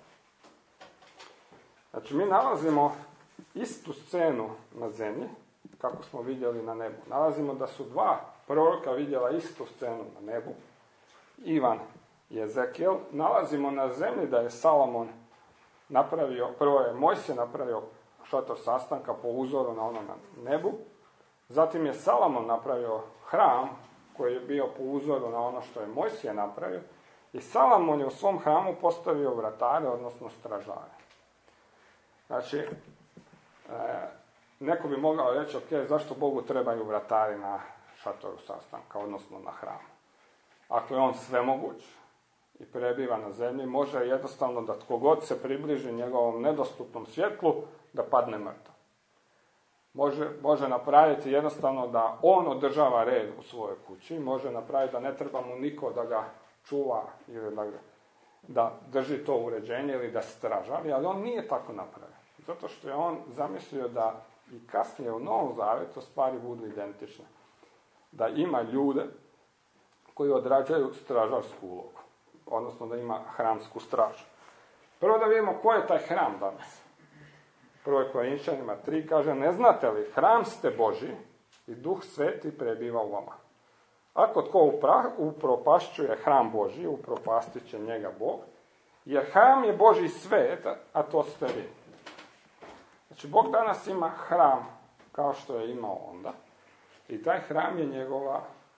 Znači, mi nalazimo istu scenu na zemlji, kako smo vidjeli na nebu. Nalazimo da su dva proroka vidjela istu scenu na nebu, Ivan i Ezekijel. Nalazimo na zemlji da je Salomon napravio, prvo je Mojsije napravio šator sastanka po uzoru na ono na nebu, zatim je Salomon napravio hram koji je bio po uzoru na ono što je Mojsije napravio, i Salomon je u svom hramu postavio vratare, odnosno stražare. Znači, e, neko bi mogao reći, ok, zašto Bogu trebaju vratari na šatoru sastanka, odnosno na hramu? Ako je on svemoguć i prebiva na zemlji, može jednostavno da tko god se približi njegovom nedostupnom svjetlu, da padne mrtav. Može, može napraviti jednostavno da on održava red u svojoj kući, može napraviti da ne treba mu niko da ga čuva ili da, da drži to uređenje ili da stražari, ali on nije tako napravio. Zato što je on zamislio da i kasnije u Novom Zavjetu stvari budu identične. Da ima ljude koji odrađaju stražarsku ulogu, odnosno da ima hramsku stražu. Prvo da vidimo ko je taj hram danas. Prvo Korinčanima tri kaže, ne znate li, hram ste Božji i Duh Sveti prebiva u vama. Ako tko upropašćuje hram Božji, upropastit će njega Bog, jer hram je Božji svet, a to ste vi. Znači, Bog danas ima hram kao što je imao onda i taj hram je njegova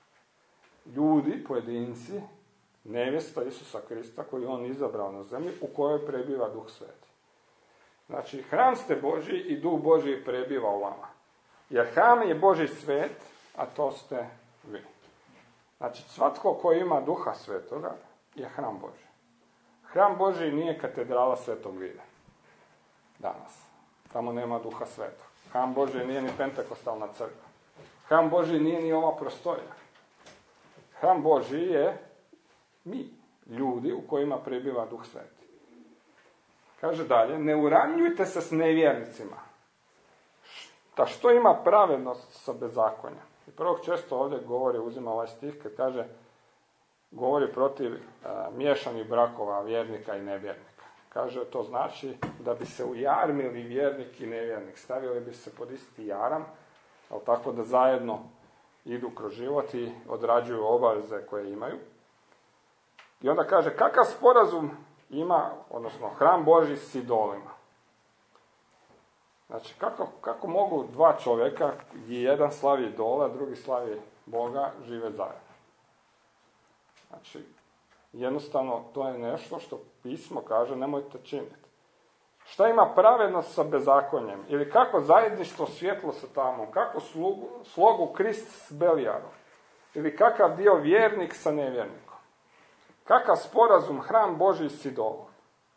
ljudi, pojedinci, nevjesta Isusa Krista koju on izabrao na zemlji u kojoj prebiva Duh Sveti. Znači, hram ste Božji i Duh Božji prebiva u vama. Jer hram je Božji svet, a to ste vi. Znači, svatko ko ima Duha Svetoga je hram Božji. Hram Božji nije katedrala Svetog Vide. Danas. Tamo nema Duha Svetog. Hram Božji nije ni Pentekostalna crkva. Hram Božji nije ni ova prostorija. Hram Božji je mi, ljudi u kojima prebiva Duh Sveti. Kaže dalje, ne uranjujte se s nevjernicima. Ta što ima pravednost sa bezakonjem? I prvog često ovdje govori, uzima ovaj stih, kad kaže, govori protiv a, miješanih brakova vjernika i nevjernika. Kaže, to znači da bi se ujarmili vjernik i nevjernik. Stavili bi se pod isti jaram, ali tako da zajedno idu kroz život i odrađuju obaveze koje imaju. I onda kaže, kakav sporazum ima, odnosno hram Božji s idolima. Znači, kako, kako mogu dva čovjeka, gdje jedan slavi idola, drugi slavi Boga, žive zajedno? Znači, jednostavno, to je nešto što pismo kaže, nemojte činiti. Šta ima pravednost sa bezakonjem? Ili kako zajedništvo svjetlo sa tamom? Kako slugu, slogu Krist s Belijarom? Ili kakav dio vjernik sa nevjernikom? Kakav sporazum hram Božji s idolom?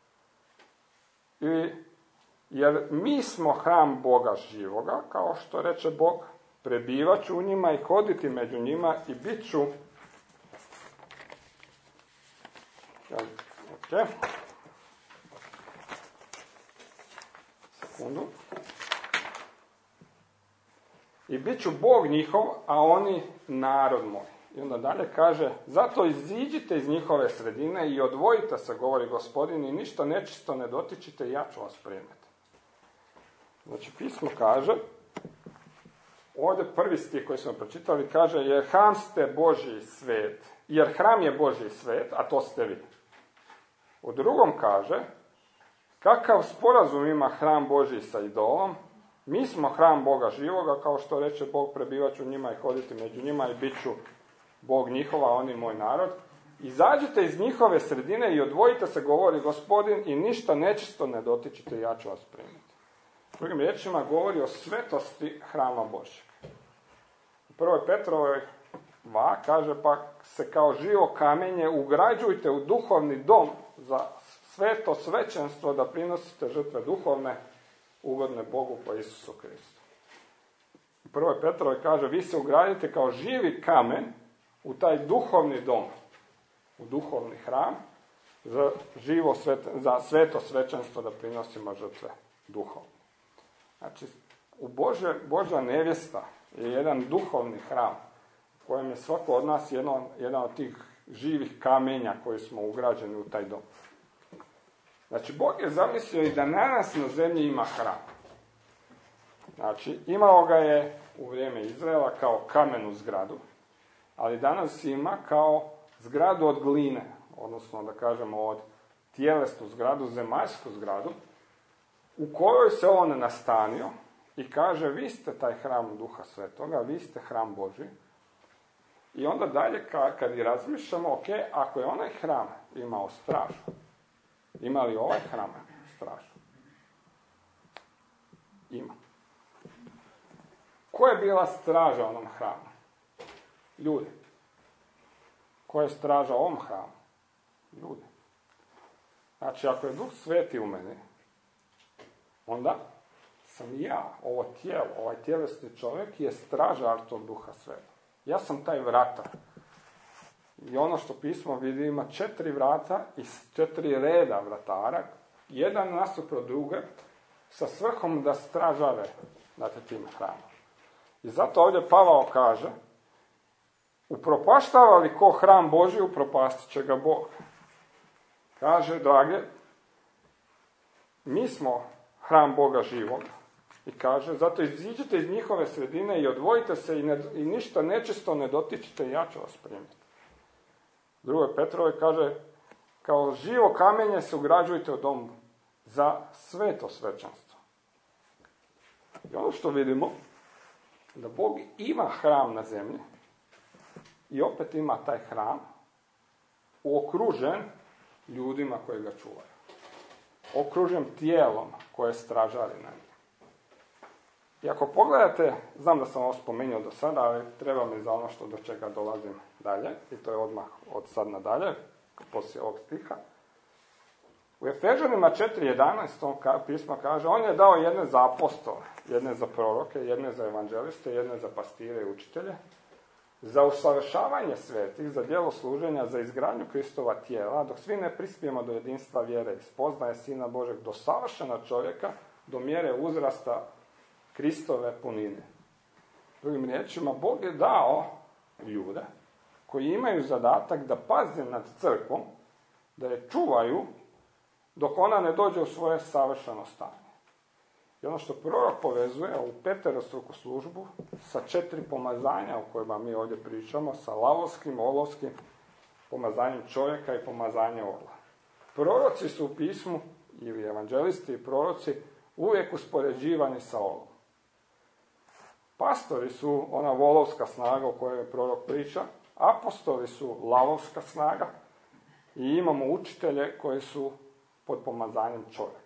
Ili, jer mi smo hram Boga živoga, kao što reče Bog, prebivat ću u njima i hoditi među njima i bit ću... Okay. Sekundu. I bit ću Bog njihov, a oni narod moj. I onda dalje kaže, zato iziđite iz njihove sredine i odvojite se, govori Gospodin, i ništa nečisto ne dotičite, ja ću vas primiti. Znači, pismo kaže, ovdje prvi stih koji smo pročitali, kaže, jer hram ste Božji svet, jer hram je Božji svet, a to ste vi. U drugom kaže, kakav sporazum ima hram Božji sa idolom, mi smo hram Boga živoga, kao što reče Bog, prebivat ću njima i hoditi među njima i bit ću Bog njihova, a oni moj narod. Izađite iz njihove sredine i odvojite se, govori Gospodin, i ništa nečisto ne dotičite, ja ću vas primiti. Drugim riječima govori o svetosti hrama Božjeg. U prvoj Petrovoj dva kaže, pa se kao živo kamenje ugrađujte u duhovni dom za sveto svećenstvo, da prinosite žrtve duhovne, ugodne Bogu po Isusu Kristu. U prvoj Petrovoj kaže, vi se ugradite kao živi kamen u taj duhovni dom, u duhovni hram, za, živo svet, za sveto svećenstvo, da prinosimo žrtve duhovne. Znači, u Božja, Božja nevjesta je jedan duhovni hram, u kojem je svako od nas jedan, jedan od tih živih kamenja koji smo ugrađeni u taj dom. Znači, Bog je zamislio i da na nas na zemlji ima hram. Znači, imao ga je u vrijeme Izraela kao kamenu zgradu, ali danas ima kao zgradu od gline, odnosno da kažemo od tjelesnu zgradu, zemaljsku zgradu, u kojoj se on nastanio i kaže, vi ste taj hram Duha Svetoga, vi ste hram Božji. I onda dalje, kad i razmišljamo, ok, ako je onaj hram imao stražu, ima li ovaj hram stražu? Ima. Ko je bila straža onom hramu? Ljudi. Ko je straža ovom hramu? Ljudi. Znači, ako je Duh Sveti u meni, onda sam ja, ovo tijelo, ovaj tjelesni čovjek je stražar tog Duha Sveta. Ja sam taj vratar. I ono što pismo vidi ima četiri vrata i četiri reda vratara, jedan nasuprot druge, sa svrhom da stražare nad tim hramom. I zato ovdje Pavao kaže, upropaštava li ko hram Božji, upropastit će ga Bog. Kaže, drage, mi smo hram Boga živog. I kaže, zato iziđite iz njihove sredine i odvojite se i, ne, i ništa nečisto ne dotičite i ja ću vas primiti. Drugo Petrove kaže, kao živo kamenje se ugrađujte u dom za sveto svećanstvo. I ono što vidimo, da Bog ima hram na zemlji i opet ima taj hram okružen ljudima koji ga čuvaju. Okružen tijelom koje stražari na njih. I ako pogledate, znam da sam ovo spomenuo do sada, ali treba mi za ono što do čega dolazim dalje, i to je odmah od sad nadalje, poslije ovog stiha. U Efežanima četiri jedanaest pismo kaže, on je dao jedne za apostole, jedne za proroke, jedne za evanđeliste, jedne za pastire i učitelje, za usavršavanje svetih, za djelo služenja, za izgradnju Kristova tijela, dok svi ne prispijemo do jedinstva vjere i spoznaje Sina Božeg, do savršena čovjeka, do mjere uzrasta Kristove punine. Drugim riječima, Bog je dao ljude koji imaju zadatak da paze nad crkvom, da je čuvaju dok ona ne dođe u svoje savršeno stanje. I ono što prorok povezuje u peterostruku službu sa četiri pomazanja o kojima mi ovdje pričamo, sa lavovskim, olovskim pomazanjem čovjeka i pomazanjem orla. Proroci su u pismu, ili evanđelisti i proroci, uvijek uspoređivani sa olom. Pastori su ona volovska snaga o kojoj je prorok priča, apostoli su lavovska snaga i imamo učitelje koji su pod pomazanjem čovjeka.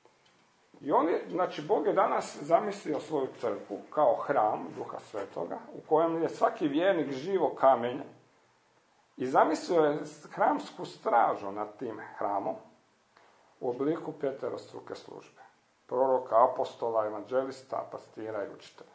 I on je, znači, Bog je danas zamislio svoju crkvu kao hram Duha Svetoga, u kojem je svaki vjernik živo kamenje i zamislio je hramsku stražu nad tim hramom u obliku peterostruke službe. Proroka, apostola, evanđelista, pastira i učitelja.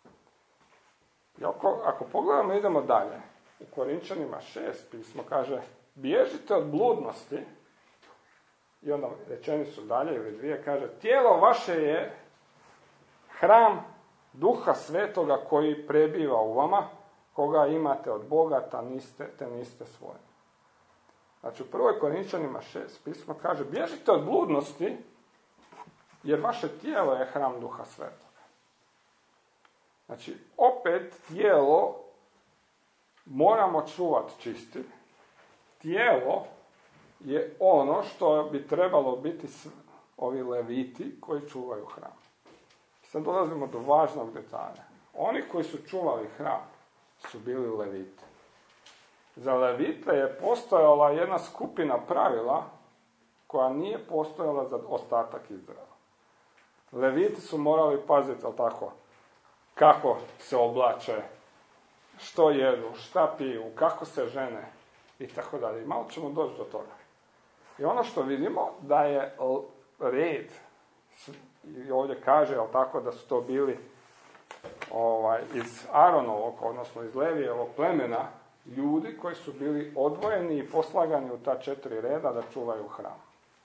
I ako, ako pogledamo, idemo dalje. U Korinčanima šest pismo kaže, bježite od bludnosti. I onda rečenicu dalje ili dvije kaže, tijelo vaše je hram Duha Svetoga koji prebiva u vama, koga imate od Boga, ta niste, te niste svoji. Znači u prvoj Korinčanima šest pismo kaže, bježite od bludnosti, jer vaše tijelo je hram Duha Svetoga. Znači, opet tijelo moramo čuvati čisti. Tijelo je ono što bi trebalo biti ovi leviti koji čuvaju hram. Sad dolazimo do važnog detalja. Oni koji su čuvali hram su bili leviti. Za levite je postojala jedna skupina pravila koja nije postojala za ostatak Izraela. Leviti su morali paziti, ali tako, kako se oblače, što jedu, šta piju, kako se žene i tako dalje. I malo ćemo doći do toga. I ono što vidimo da je red, i ovdje kaže, jel tako, da su to bili ovaj, iz Aronovog, odnosno iz Levijevog plemena, ljudi koji su bili odvojeni i poslagani u ta četiri reda da čuvaju hram.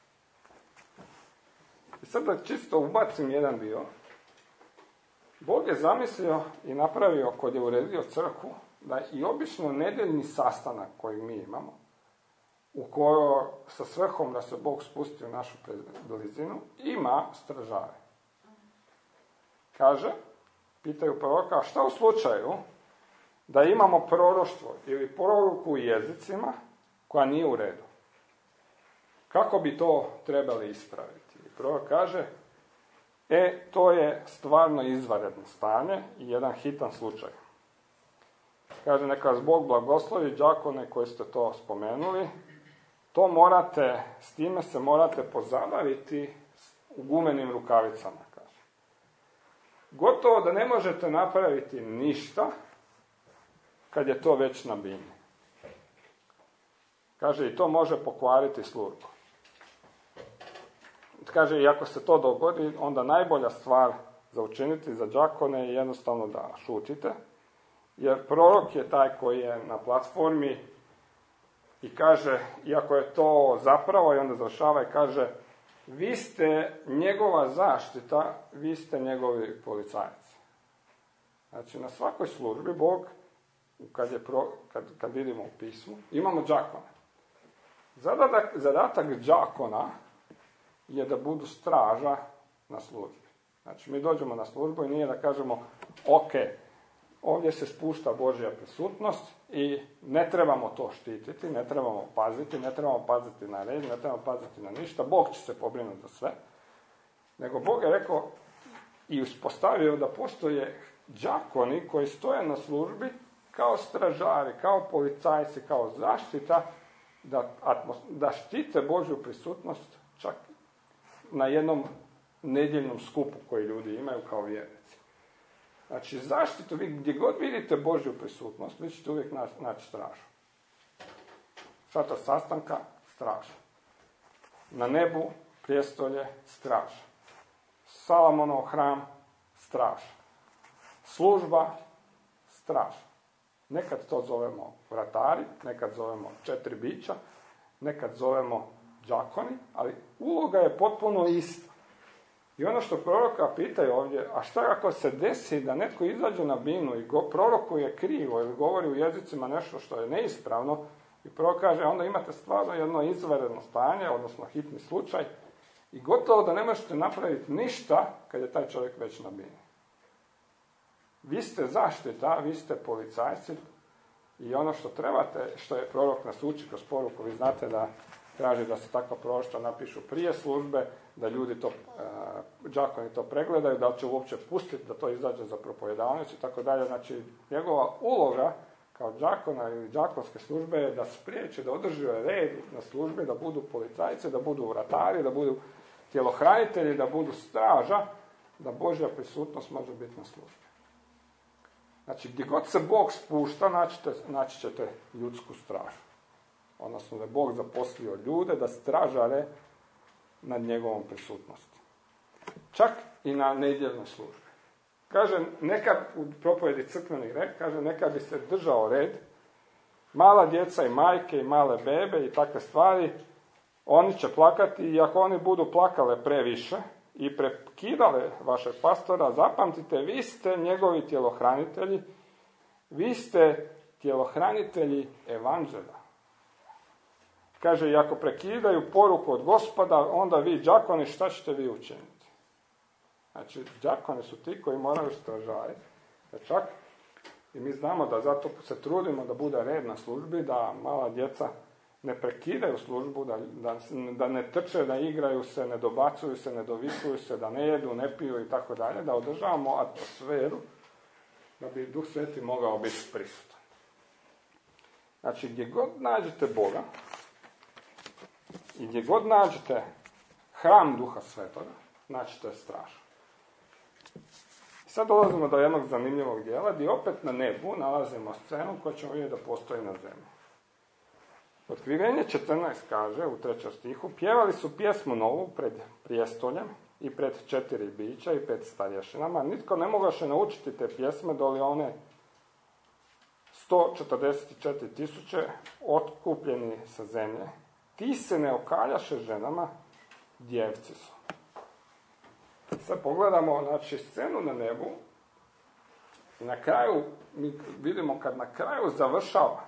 I sad da čisto ubacim jedan dio. Bog je zamislio i napravio, kod je uredio crkvu, da i obično nedeljni sastanak koji mi imamo, u kojoj sa svrhom da se Bog spusti u našu blizinu, ima stražare. Kaže, pitaju proroka, šta u slučaju da imamo proroštvo ili poruku u jezicima koja nije u redu? Kako bi to trebali ispraviti? I prorok kaže, e, to je stvarno izvanredno stanje i jedan hitan slučaj. Kaže, neka vas Bog blagoslovi, đakone koji ste to spomenuli, to morate, s time se morate pozabaviti u gumenim rukavicama, kaže. gotovo da ne možete napraviti ništa kad je to već na bini. Kaže, i to može pokvariti službu. Kaže, i ako se to dogodi, onda najbolja stvar za učiniti za đakone je jednostavno da šutite, jer prorok je taj koji je na platformi i kaže, iako je to zapravo, i onda završava i kaže, vi ste njegova zaštita, vi ste njegovi policajci. Znači, na svakoj službi Bog, kad, je pro, kad, kad vidimo u pismu, imamo đakone. Zadatak, zadatak đakona je da budu straža na službi. Znači, mi dođemo na službu i nije da kažemo, ok, ovdje se spušta Božja prisutnost i ne trebamo to štititi, ne trebamo paziti, ne trebamo paziti na red, ne trebamo paziti na ništa, Bog će se pobrinuti za sve. Nego Bog je rekao i uspostavio da postoje đakoni koji stoje na službi kao stražari, kao policajci, kao zaštita, da, da štite Božju prisutnost čak na jednom nedjeljnom skupu koji ljudi imaju kao vjernici. Znači, zaštitu, vi gdje god vidite Božju prisutnost, vi ćete uvijek naći, naći stražu. Šator sastanka, straža. Na nebu, prijestolje, straža. Salomonov hram, straža. Služba, straža. Nekad to zovemo vratari, nekad zovemo četiri bića, nekad zovemo đakoni, ali uloga je potpuno ista. I ono što proroka pitaju ovdje, a šta ako se desi da netko izađe na binu i go, prorokuje krivo ili govori u jezicima nešto što je neispravno, i prorok kaže, onda imate stvarno jedno izvanredno stanje, odnosno hitni slučaj, i gotovo da ne možete napraviti ništa kad je taj čovjek već na bini. Vi ste zaštita, vi ste policajci i ono što trebate, što je prorok nas uči kroz poruku, vi znate da traži da se takva proroštva napišu prije službe, da ljudi to, đakoni to pregledaju, da li će uopće pustiti da to izađe za propovedanicu i tako dalje. Znači, njegova uloga kao đakona ili đakonske službe je da spriječi, da održi red na službi, da budu policajci, da budu vratari, da budu tjelohranitelji, da budu straža, da Božja prisutnost može biti na službi. Znači, gdje god se Bog spušta, naćete, naći ćete ljudsku stražu. Odnosno, da je Bog zaposlio ljude da stražare nad njegovom prisutnosti. Čak i na nedjeljnoj službi. Kaže, nekad u propovjedi crkveni red, kaže, nekad bi se držao red, mala djeca i majke i male bebe i takve stvari, oni će plakati i ako oni budu plakale previše i prekidale vašeg pastora, zapamtite, vi ste njegovi tjelohranitelji, vi ste tjelohranitelji evanđelja. Kaže, i ako prekidaju poruku od Gospoda, onda vi, đakoni, šta ćete vi učiniti? Znači, đakoni su ti koji moraju stražariti. Čak, i mi znamo da zato se trudimo da bude red na službi, da mala djeca ne prekidaju službu, da, da, da ne trče, da igraju se, ne dobacuju se, ne dovisuju se, da ne jedu, ne piju i tako dalje, da održavamo atmosferu, da bi Duh Sveti mogao biti prisutan. Znači, gdje god nađete Boga, i gdje god nađete hram Duha Svetoga, naćete stražu. Sad dolazimo do jednog zanimljivog dijela, gdje opet na nebu nalazimo scenu koju ćemo vidjeti da postoji na zemlji. Otkrivenje četrnaest kaže u trećem stihu, pjevali su pjesmu novu pred prijestoljem i pred četiri bića i pred starješinama. Nitko ne mogaše naučiti te pjesme doli one sto četrdeset četiri tisuće otkupljeni sa zemlje. Ti se ne okaljaše ženama, djevci su. Sad pogledamo, znači, scenu na nebu i na kraju, mi vidimo kad na kraju završava,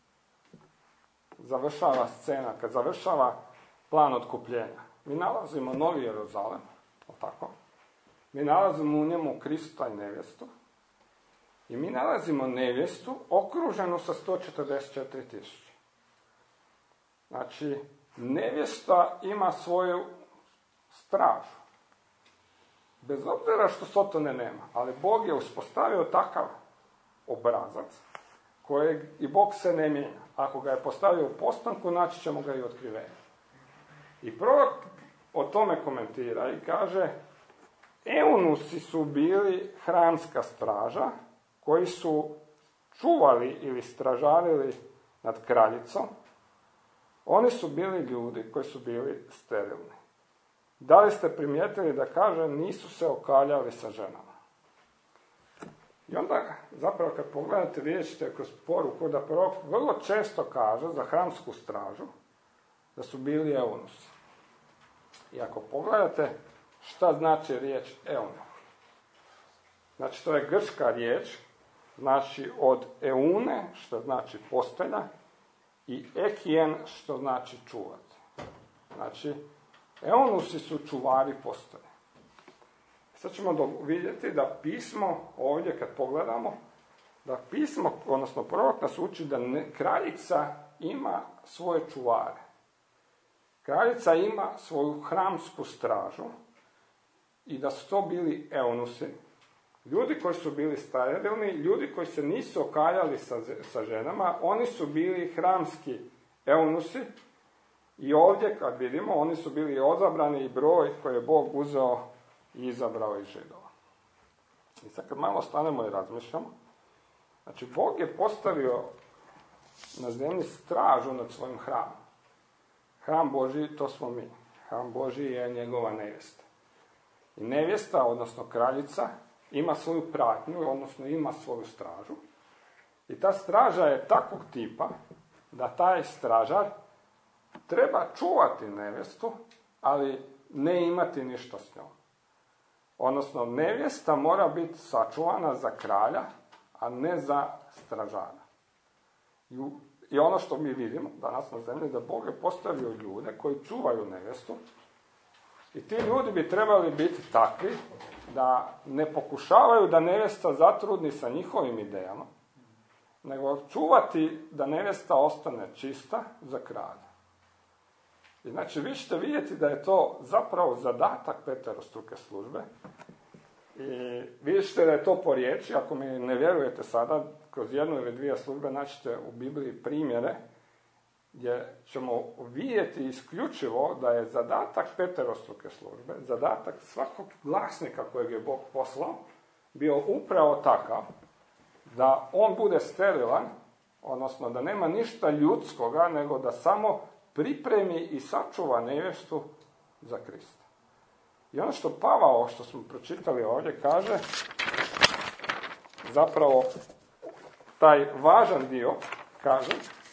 završava scena, kad završava plan otkupljenja. Mi nalazimo Novi Jeruzalem, tako? Mi nalazimo u njemu Krista i nevjestu i mi nalazimo nevjestu okruženu sa sto četrdeset četiri tisuće. Znači, nevjesta ima svoju stražu. Bez obzira što Sotone nema, ali Bog je uspostavio takav obrazac kojeg i Bog se ne mijenja. Ako ga je postavio u postanku, naći ćemo ga i otkrivenje. I prorok o tome komentira i kaže, eunusi su bili hramska straža koji su čuvali ili stražarili nad kraljicom. Oni su bili ljudi koji su bili sterilni. Da li ste primijetili da kaže nisu se okaljali sa ženama? I onda zapravo kad pogledate vidjet ćete kroz poruku da prorok vrlo često kaže za hramsku stražu da su bili eunusi. I ako pogledate šta znači riječ eunuh, znači to je grčka riječ, znači od eune, što znači postelja, i ekien, što znači čuvati. Znači, eunusi su čuvari postelje. Sad ćemo vidjeti da pismo, ovdje kad pogledamo, da pismo, odnosno prorok nas uči da ne, kraljica ima svoje čuvare. Kraljica ima svoju hramsku stražu i da su to bili eunusi, ljudi koji su bili sterilni, ljudi koji se nisu okaljali sa, sa ženama, oni su bili hramski eunusi i ovdje kad vidimo oni su bili odabrani i broj koji je Bog uzeo i izabrao iz Židova. I sad kad malo stanemo i razmišljamo, znači Bog je postavio na zemlji stražu nad svojim hramom. Hram Božji, to smo mi. Hram Božji je njegova nevjesta. I nevjesta, odnosno kraljica, ima svoju pratnju, odnosno ima svoju stražu. I ta straža je takvog tipa da taj stražar treba čuvati nevjestu, ali ne imati ništa s njom. Odnosno, nevjesta mora biti sačuvana za kralja, a ne za stražara. I, i ono što mi vidimo danas na zemlji, da Bog je postavio ljude koji čuvaju nevjestu. I ti ljudi bi trebali biti takvi da ne pokušavaju da nevjesta zatrudni sa njihovim idejama, nego čuvati da nevjesta ostane čista za kralja. I znači vi ćete vidjeti da je to zapravo zadatak peterostruke službe. I vidjet ćete da je to po riječi, ako mi ne vjerujete sada, kroz jednu ili dvije službe naćete u Bibliji primjere gdje ćemo vidjeti isključivo da je zadatak peterostruke službe, zadatak svakog glasnika kojeg je Bog poslao, bio upravo takav da on bude sterilan, odnosno da nema ništa ljudskoga, nego da samo pripremi i sačuva nevjestu za Krista. I ono što Pavao, što smo pročitali ovdje, kaže, zapravo taj važan dio, kaže,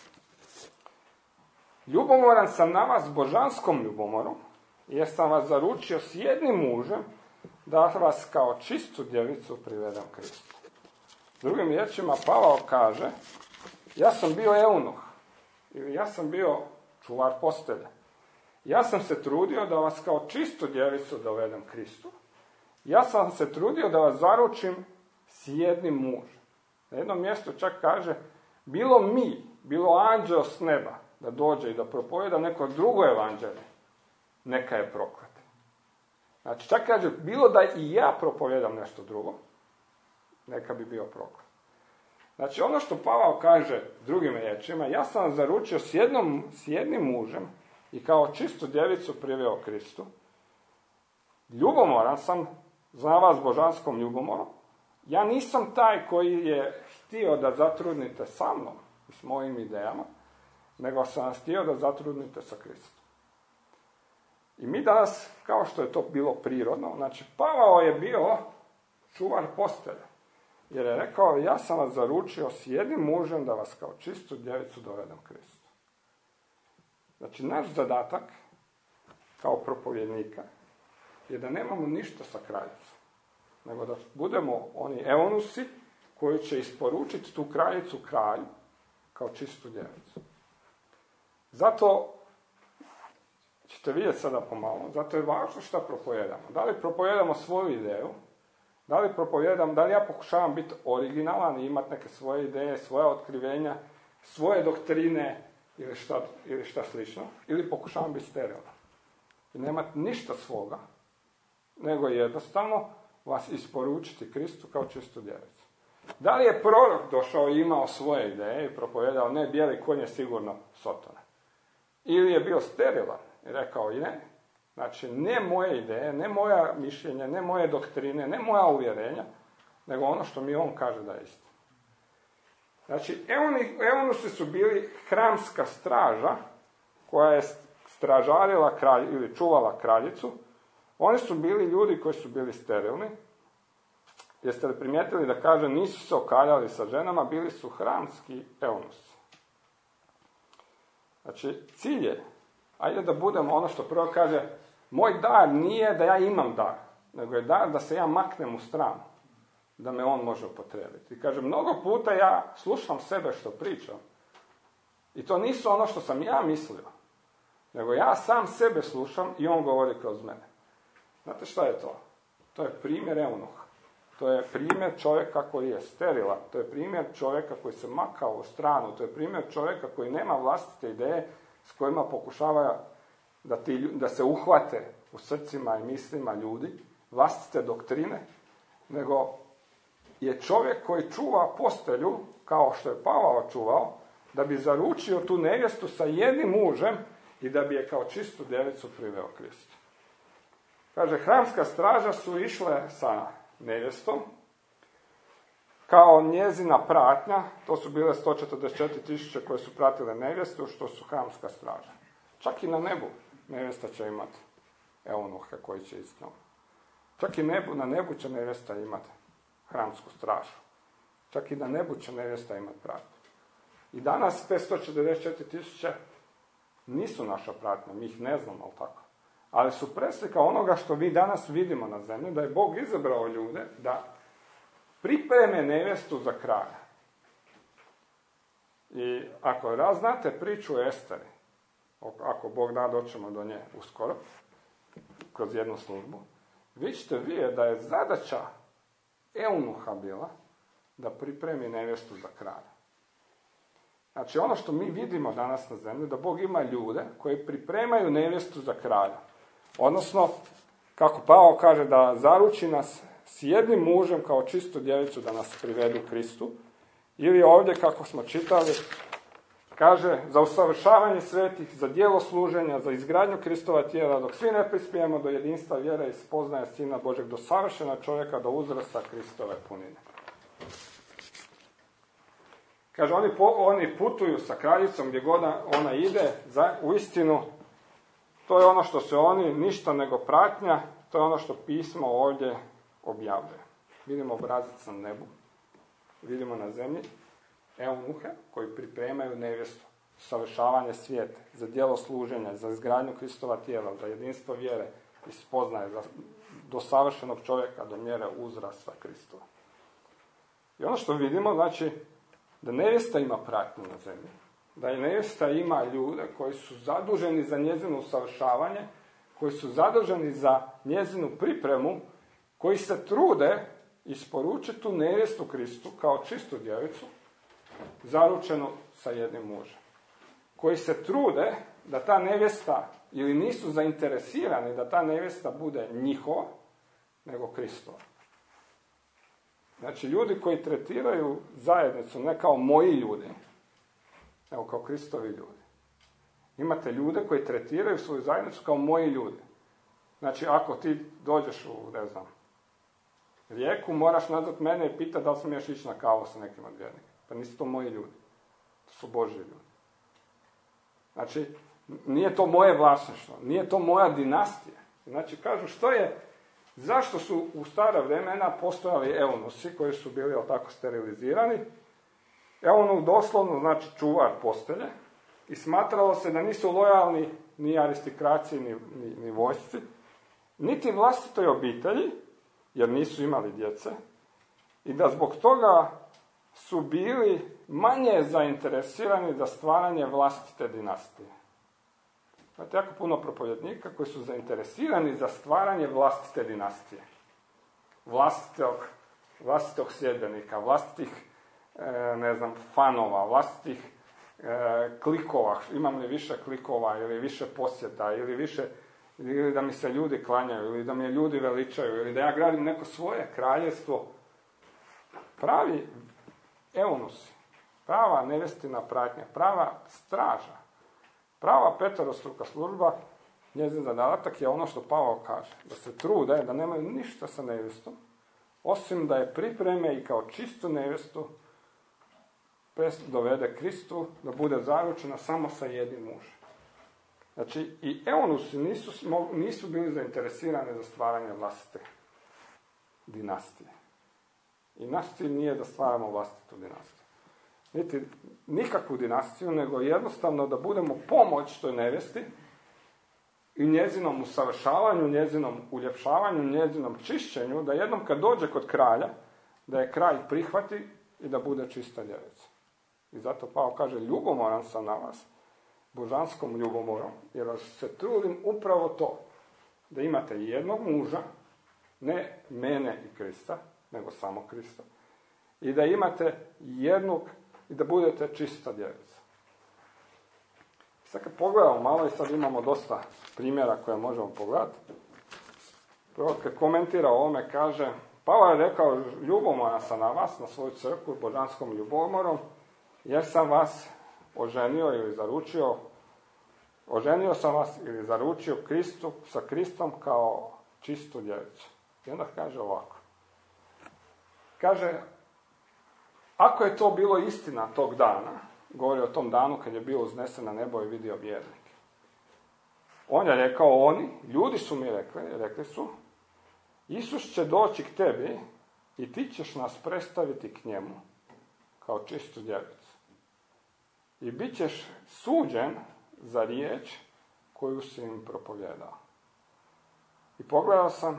ljubomoran sam na vas božanskom ljubomorom, jer sam vas zaručio s jednim mužem, da vas kao čistu djevicu privedem Kristu. Drugim riječima, Pavao kaže, ja sam bio eunuh, ili ja sam bio čuvar postelje. Ja sam se trudio da vas kao čistu djevicu dovedem Kristu. Ja sam se trudio da vas zaručim s jednim mužem. Na jednom mjestu čak kaže, bilo mi, bilo anđeo s neba, da dođe i da propovjeda neko drugo evanđelje, neka je proklet. Znači čak kaže, bilo da i ja propovjedam nešto drugo, neka bi bio proklet. Znači ono što Pavao kaže drugim riječima, ja sam vas zaručio s, jednom, s jednim mužem i kao čistu djevicu priveo Kristu. Ljubomoran sam za vas božanskom ljubomorom. Ja nisam taj koji je htio da zatrudnite sa mnom i s mojim idejama, nego sam vas htio da zatrudnite sa Kristom. I mi danas, kao što je to bilo prirodno, znači Pavao je bio čuvar postelje. Jer je rekao, ja sam vas zaručio s jednim mužem da vas kao čistu djevicu dovedem Kristu. Znači, naš zadatak kao propovjednika je da nemamo ništa sa kraljicom, nego da budemo oni eunusi koji će isporučiti tu kraljicu kralju kao čistu djevicu. Zato ćete vidjeti sada pomalo, zato je važno šta propovijedamo. Da li propovijedamo svoju ideju, da li propovijedam, da li ja pokušavam biti originalan i imati neke svoje ideje, svoje otkrivenja, svoje doktrine ili šta, ili šta slično, ili pokušavam biti sterilan. I nemati ništa svoga, nego jednostavno vas isporučiti Kristu kao čistu djevicu. Da li je prorok došao i imao svoje ideje i propovijedao, ne, bijeli konj je sigurno Sotona. Ili je bio sterilan i rekao, i ne, Znači, ne moje ideje, ne moja mišljenja, ne moje doktrine, ne moja uvjerenja, nego ono što mi on kaže da je istina. Znači, eunusi su bili hramska straža koja je stražarila kralj, ili čuvala kraljicu. Oni su bili ljudi koji su bili sterilni. Jeste li primijetili da kaže nisu se okaljali sa ženama, bili su hramski eunusi. Znači, cilj je, ajde da budemo ono što prvo kaže, moj dar nije da ja imam dar, nego je dar da se ja maknem u stranu, da me on može upotrijebiti. I kaže, mnogo puta ja slušam sebe što pričam. I to nisu ono što sam ja mislio, nego ja sam sebe slušam i on govori kroz mene. Znate šta je to? To je primjer eunuha. To je primjer čovjeka koji je sterilan. To je primjer čovjeka koji se makao u stranu. To je primjer čovjeka koji nema vlastite ideje s kojima pokušava da, ti, da se uhvate u srcima i mislima ljudi, vlastite doktrine, nego je čovjek koji čuva postelju, kao što je Pavao čuvao, da bi zaručio tu nevjestu sa jednim mužem i da bi je kao čistu djevicu priveo Kristu. Kaže, hramska straža su išle sa nevjestom, kao njezina pratnja, to su bile sto četrdeset četiri tisuće koje su pratile nevjestu, što su hramska straža. Čak i na nebu nevjesta će imati eunuhe koji će ići s njom. Čak i nebu, na nebu će nevjesta imati hramsku stražu. Čak i na nebu će nevjesta imati pratnju. I danas te sto četrdeset četiri tisuće nisu naša pratnja, mi ih ne znamo, ali tako. Ali su preslika onoga što vi danas vidimo na zemlji, da je Bog izabrao ljude da pripreme nevjestu za kralja. I ako raznate priču o Esteri, ako Bog da, doćemo do nje uskoro, kroz jednu službu, vi ćete vidjeti da je zadaća eunuha bila da pripremi nevjestu za kralja. Znači, ono što mi vidimo danas na zemlji, da Bog ima ljude koji pripremaju nevjestu za kralja. Odnosno, kako Pavao kaže, da zaruči nas s jednim mužem kao čistu djevicu da nas privedu Kristu. Ili ovdje, kako smo čitali, kaže, za usavršavanje svetih, za djelo služenja, za izgradnju Kristova tijela, dok svi ne prispijemo do jedinstva vjere i spoznaje Sina Božeg, do savršena čovjeka, do uzrasta Kristove punine. Kaže, oni, po, oni putuju sa kraljicom gdje god ona ide, za, u istinu, to je ono što se oni, ništa nego pratnja, to je ono što pismo ovdje objavljuje. Vidimo obrazac na nebu, vidimo na zemlji eunuhe koji pripremaju nevjestu, savršavanje svijeta, za djelo služenja, za izgradnju Kristova tijela, za jedinstvo vjere i spoznaje, za, do savršenog čovjeka, do mjere uzrasta Kristova. I ono što vidimo, znači, da nevjesta ima pratnju na zemlji, da je nevjesta ima ljude koji su zaduženi za njezino usavršavanje, koji su zaduženi za njezinu pripremu, koji se trude isporučiti tu nevjestu Kristu kao čistu djevicu, zaručenu sa jednim mužem. Koji se trude da ta nevjesta, ili nisu zainteresirani da ta nevjesta bude njihova, nego Kristova. Znači, ljudi koji tretiraju zajednicu ne kao moji ljudi, nego kao Kristovi ljudi. Imate ljude koji tretiraju svoju zajednicu kao moji ljudi. Znači, ako ti dođeš u, ne znam, Rijeku, moraš nazvat mene i pitati da li smiješ ići na kavu sa nekim od vjernika. Pa nisu to moji ljudi. To su Božji ljudi. Znači, nije to moje vlasništvo, nije to moja dinastija. Znači, kažu, što je, zašto su u stara vremena postojali eunusi koji su bili, jel tako, sterilizirani? Eunuk doslovno znači čuvar postelje i smatralo se da nisu lojalni ni aristokraciji, ni, ni, ni vojsci, niti vlastitoj obitelji, jer nisu imali djece, i da zbog toga su bili manje zainteresirani za stvaranje vlastite dinastije. Znate, jako puno propovjednika koji su zainteresirani za stvaranje vlastite dinastije. Vlastitog, vlastitog sljedbenika, vlastitih, e, ne znam, fanova, vlastitih e, klikova. Imam li više klikova, ili više posjeta, ili više, ili da mi se ljudi klanjaju, ili da mi ljudi veličaju, ili da ja gradim neko svoje kraljevstvo. Pravi eunusi, prava nevjestina pratnja, prava straža, prava peterostruka služba njezin zadatak je ono što Pavao kaže, da se trude, da nemaju ništa sa nevjestom, osim da je pripreme i kao čistu nevjestu dovede Kristu, da bude zaručena samo sa jednim mužem. Znači, i eunusi nisu, nisu bili zainteresirani za stvaranje vlastite dinastije. I naš cilj nije da stvaramo vlastitu dinastiju. Niti nikakvu dinastiju, nego jednostavno da budemo pomoć toj nevjesti i njezinom usavršavanju, njezinom uljepšavanju, njezinom čišćenju, da jednom kad dođe kod kralja, da je kralj prihvati i da bude čista djevica. I zato Pavao kaže, ljubomoran sam na vas, božanskom ljubomorom, jer vas se trudim upravo to, da imate jednog muža, ne mene i Krista, nego samo Krista, i da imate jednog, i da budete čista djevica. Sad kad pogledamo malo, i sad imamo dosta primjera koje možemo pogledati, prvo kad komentira o ovome kaže, Pavao je rekao, ljubomoran sam na vas, na svoju crkvu, božanskom ljubomorom, jer sam vas oženio ili zaručio, oženio sam vas ili zaručio Kristu, sa Kristom kao čistu djevicu. I onda kaže ovako. Kaže, ako je to bilo istina tog dana, govori o tom danu kad je bio uznesen na nebo i vidio vjernike. On je rekao, oni, ljudi su mi rekli, rekli su, Isus će doći k tebi i ti ćeš nas predstaviti k njemu kao čistu djevicu. I bit ćeš suđen za riječ koju si im propovjedao. I pogledao sam,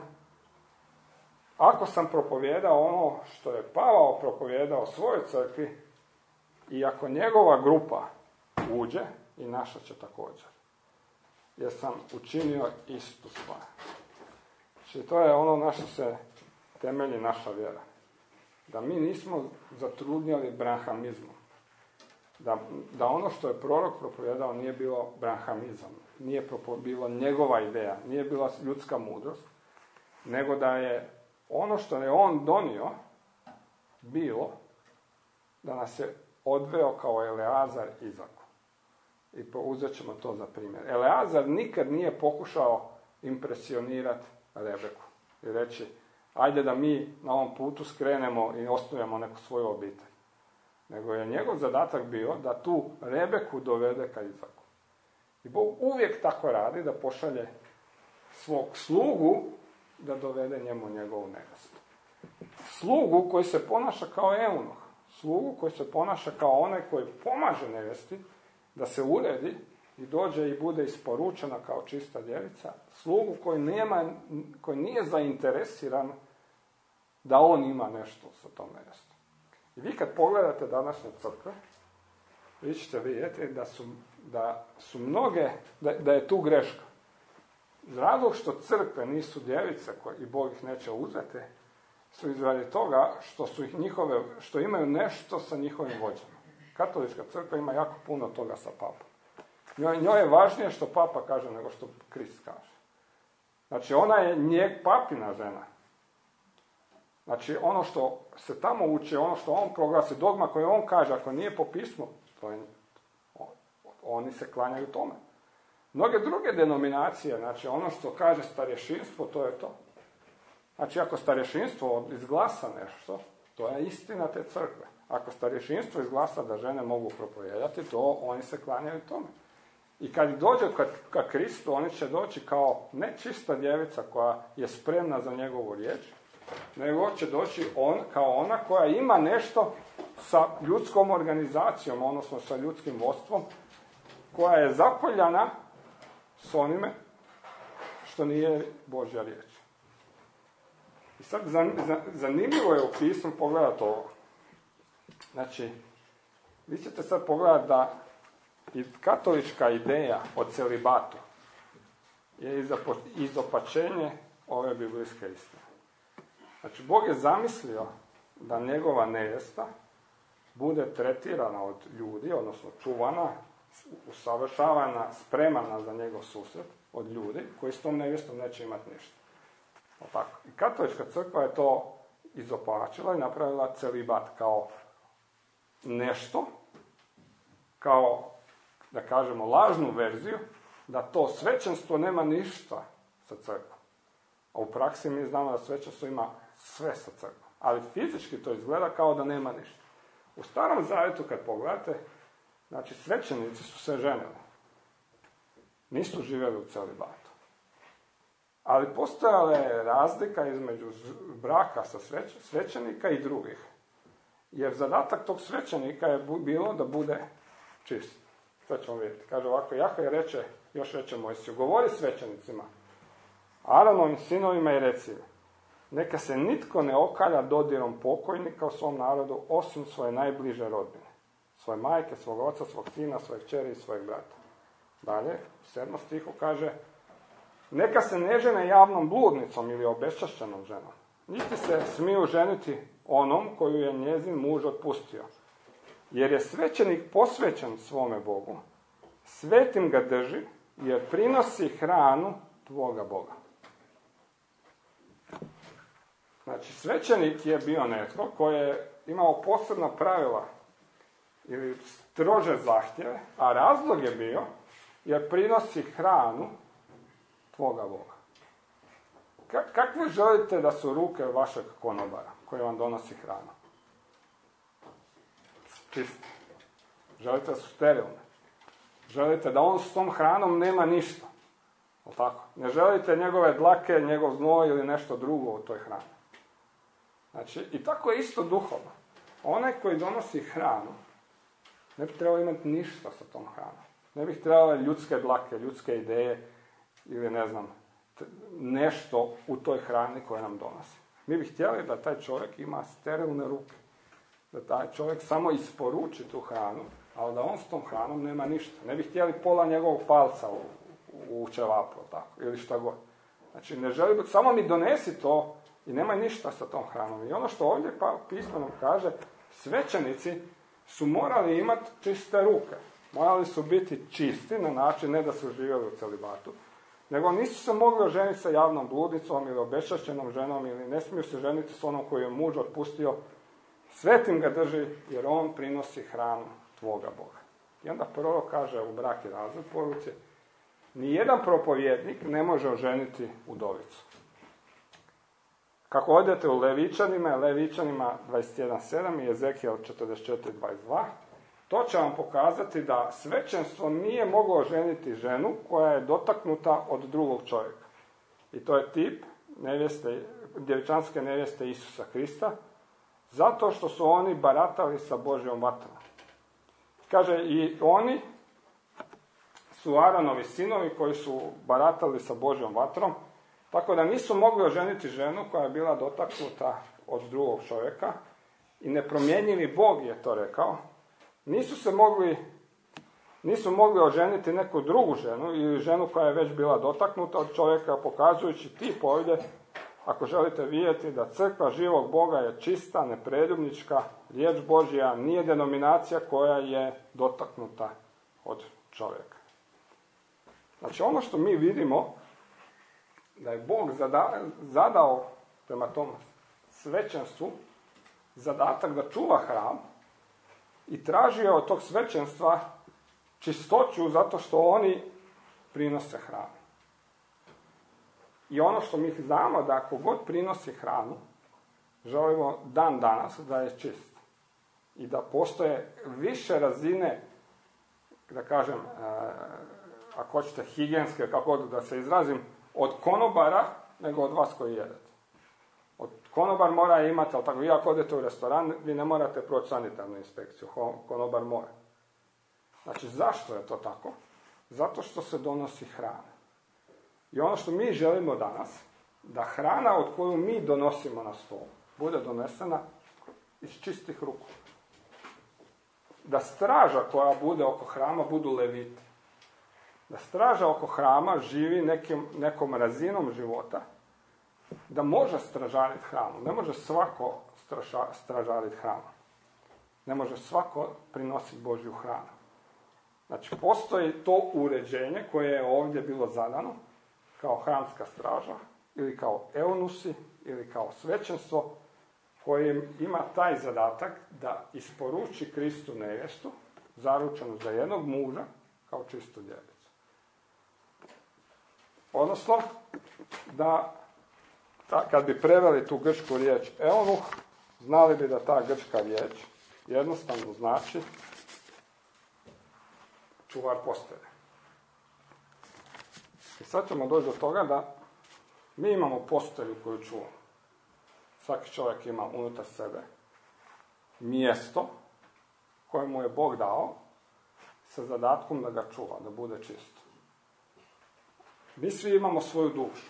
ako sam propovjedao ono što je Pavao propovjedao svojoj crkvi, i ako njegova grupa uđe, i naša će također. Jer sam učinio istu stvar. Znači, to je ono na što se temelji naša vjera. Da mi nismo zatrudnjali branhamizmom. Da, da ono što je prorok propovjedao nije bilo branhamizam. Nije propo, bilo njegova ideja. Nije bila ljudska mudrost. Nego da je ono što je on donio bilo da nas je odveo kao Eleazar Izaku. I uzet ćemo to za primjer. Eleazar nikad nije pokušao impresionirati Rebeku i reći, ajde da mi na ovom putu skrenemo i osnujemo neku svoju obitelj. Nego je njegov zadatak bio da tu Rebeku dovede ka Izaku. I Bog uvijek tako radi, da pošalje svog slugu da dovede njemu njegovu nevjestu. Slugu koji se ponaša kao eunuh. Slugu koji se ponaša kao onaj koji pomaže nevjesti da se uredi i dođe i bude isporučena kao čista djevica. Slugu koji, nema, koji nije zainteresiran da on ima nešto sa tom nevjestom. I vi kad pogledate današnje crkve, vi ćete vidjeti da su, da su mnoge, da, da je tu greška. Razlog što crkve nisu djevice koje, i Bog ih neće uzeti, su izradi toga što su ih njihove, što imaju nešto sa njihovim vođama. Katolička crkva ima jako puno toga sa papom. Njoj, njoj je važnije što papa kaže nego što Krist kaže. Znači ona je njeg papina žena. Znači ono što se tamo uči, ono što on proglasi, dogma koje on kaže, ako nije po pismu, to je, oni se klanjaju tome. Mnoge druge denominacije, znači ono što kaže starješinstvo, to je to. Znači ako starješinstvo izglasa nešto, to je istina te crkve. Ako starješinstvo izglasa da žene mogu propovijedati, to oni se klanjaju tome. I kad dođe ka, ka Kristu, oni će doći kao ne čista djevica koja je spremna za njegovu riječ, nego će doći on kao ona koja ima nešto sa ljudskom organizacijom, odnosno sa ljudskim vodstvom, koja je zakoljana s onime što nije Božja riječ. I sad zanimljivo je u pismu pogledati ovo. Znači, vi ćete sad pogledati da i katolička ideja o celibatu je izopačenje ove biblijske istine. Znači, Bog je zamislio da njegova nevjesta bude tretirana od ljudi, odnosno čuvana, usavršavana, spremana za njegov susret od ljudi koji s tom nevjestom neće imati ništa. Tako. I katolička crkva je to izopačila i napravila celibat kao nešto, kao, da kažemo, lažnu verziju da to svećenstvo nema ništa sa crkvom. A u praksi mi znamo da svećenstvo ima sve sa crkvom. Ali fizički to izgleda kao da nema ništa. U Starom Zavjetu kad pogledate, znači svećenici su se ženili. Nisu živjeli u celibatu. Ali postojala je razlika između braka sa sveć, svećenika i drugih. Jer zadatak tog svećenika je bilo da bude čist. Sve ćemo vidjeti. Kaže ovako, Jahve reče, još reče Mojsiju, govori svećenicima, Aaronovim sinovima i reci, neka se nitko ne okalja dodirom pokojnika u svom narodu, osim svoje najbliže rodbine. Svoje majke, svog oca, svog sina, svoje kćeri i svojeg brata. Dalje, u sedmom stihu kaže, neka se ne žene javnom bludnicom ili obeščašćenom ženom. Niti se smiju ženiti onom koju je njezin muž otpustio. Jer je svećenik posvećen svome Bogu, svetim ga drži, jer prinosi hranu tvoga Boga. Znači, svećenik je bio netko koji je imao posebna pravila ili strože zahtjeve, a razlog je bio jer prinosi hranu tvoga Boga. Ka- kakve želite da su ruke vašeg konobara koji vam donosi hranu? Čiste. Želite da su sterilne. Želite da on s tom hranom nema ništa. O tako? Ne želite njegove dlake, njegov znoj ili nešto drugo u toj hrani. Znači, i tako je isto duhovno. Onaj koji donosi hranu ne bi trebao imati ništa sa tom hranom. Ne bih trebale ljudske dlake, ljudske ideje ili ne znam, nešto u toj hrani koje nam donosi. Mi bi htjeli da taj čovjek ima sterilne ruke. Da taj čovjek samo isporuči tu hranu, ali da on s tom hranom nema ništa. Ne bi htjeli pola njegovog palca u, u ćevapu, tako, ili šta god. Znači, ne želi, samo mi donesi to i nemaj ništa sa tom hranom. I ono što ovdje pa pismo nam kaže, svećenici su morali imati čiste ruke. Morali su biti čisti na način, ne da su živjeli u celibatu, nego nisu se mogli oženiti sa javnom bludnicom ili obeščašćenom ženom ili ne smiju se ženiti s onom koju je muž otpustio. Svetim ga drži jer on prinosi hranu tvoga Boga. I onda prorok kaže u Brak i razvod poruci, nijedan propovjednik ne može oženiti udovicu. Kako odete u Levičanima, Levičanima dvadeset jedan sedam i Ezekijel četrdeset četiri dvadeset dva, to će vam pokazati da svećenstvo nije moglo oženiti ženu koja je dotaknuta od drugog čovjeka. I to je tip nevjeste, djevičanske nevjeste Isusa Krista, zato što su oni baratali sa Božjom vatrom. Kaže, i oni su Aaronovi sinovi koji su baratali sa Božjom vatrom, tako da nisu mogli oženiti ženu koja je bila dotaknuta od drugog čovjeka i nepromjenjivi Bog je to rekao. Nisu se mogli, nisu mogli oženiti neku drugu ženu ili ženu koja je već bila dotaknuta od čovjeka, pokazujući tip ovdje, ako želite vidjeti da crkva živog Boga je čista, nepreljubnička, riječ Božja nije denominacija koja je dotaknuta od čovjeka. Znači ono što mi vidimo, da je Bog zada, zadao prema tom svećenstvu zadatak da čuva hram i tražio od tog svećenstva čistoću zato što oni prinose hranu. I ono što mi znamo da ako god prinosi hranu, želimo dan danas da je čist. I da postoje više razine, da kažem, ako hoćete higijenske, kako da se izrazim, od konobara nego od vas koji jedete. Od konobar mora imati, ali tako vi ako odete u restoran, vi ne morate proći sanitarnu inspekciju, konobar mora. Znači, zašto je to tako? Zato što se donosi hrana. I ono što mi želimo danas, da hrana od koju mi donosimo na stol, bude donesena iz čistih ruku. Da straža koja bude oko hrama budu leviti. Da straža oko hrama živi nekim, nekom razinom života, da može stražariti hranu. Ne može svako straža, stražariti hranu. Ne može svako prinositi Božju hranu. Znači, postoji to uređenje koje je ovdje bilo zadano, kao hramska straža, ili kao eunusi, ili kao svećenstvo, koje ima taj zadatak da isporuči Kristu nevjestu, zaručenu za jednog muža, kao čistu djevicu. Odnosno, da ta, kad bi preveli tu grčku riječ eunuh, znali bi da ta grčka riječ jednostavno znači čuvar postelje. I sad ćemo doći do toga da mi imamo postelju koju čuvamo. Svaki čovjek ima unutar sebe mjesto koje mu je Bog dao sa zadatkom da ga čuva, da bude čisto. Mi svi imamo svoju dušu.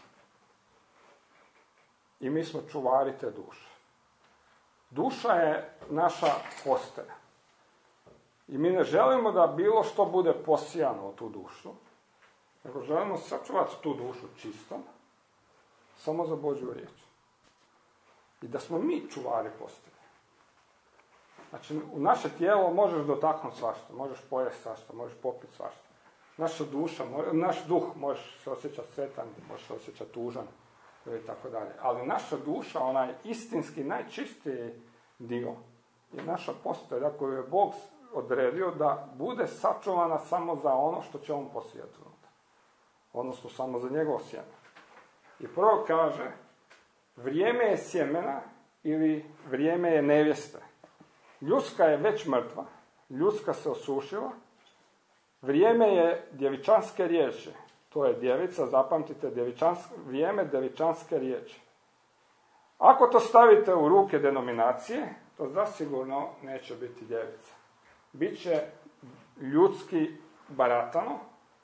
I mi smo čuvari te duše. Duša je naša postelja. I mi ne želimo da bilo što bude posijano u tu dušu, nego želimo sačuvati tu dušu čistom, samo za Božju riječ. I da smo mi čuvari postelje. Znači, u naše tijelo možeš dotaknuti svašta, možeš pojesti svašta, možeš popiti svašta. Naša duša, naš duh možeš se osjećati sretan, možeš se osjećati tužan i tako dalje. Ali naša duša, onaj istinski najčistiji dio, je naša postelja koju je Bog odredio da bude sačuvana samo za ono što će on posijati unutra. Odnosno samo za njegovo sjeme. I prvo kaže, vrijeme je sjemena ili vrijeme je nevjeste. Ljudska je već mrtva, ljudska se osušila, vrijeme je djevičanske riječi. To je djevica, zapamtite, djevičanske, vrijeme djevičanske riječi. Ako to stavite u ruke denominacije, to zasigurno neće biti djevica. Biće ljudski baratano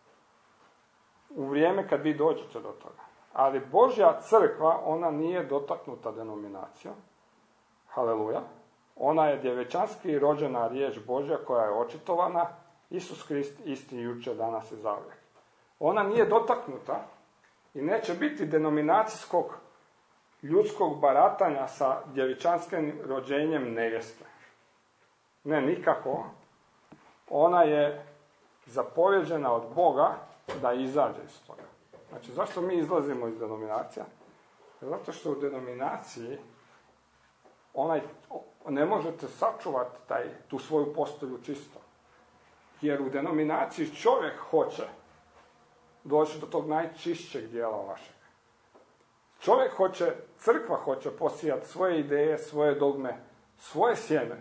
u vrijeme kad vi dođete do toga. Ali Božja crkva, ona nije dotaknuta denominacijom. Haleluja. Ona je djevičanski rođena riječ Božja koja je očitovana. Isus Krist isti jučer, danas i zauvijek. Ona nije dotaknuta i neće biti denominacijskog ljudskog baratanja sa djevičanskim rođenjem nevjeste. Ne, nikako. Ona je zapovjeđena od Boga da izađe iz toga. Znači, zašto mi izlazimo iz denominacija? Zato što u denominaciji onaj, ne možete sačuvati taj, tu svoju postelju čisto. Jer u denominaciji čovjek hoće doći do tog najčišćeg dijela vašeg. Čovjek hoće, crkva hoće posijati svoje ideje, svoje dogme, svoje sjeme.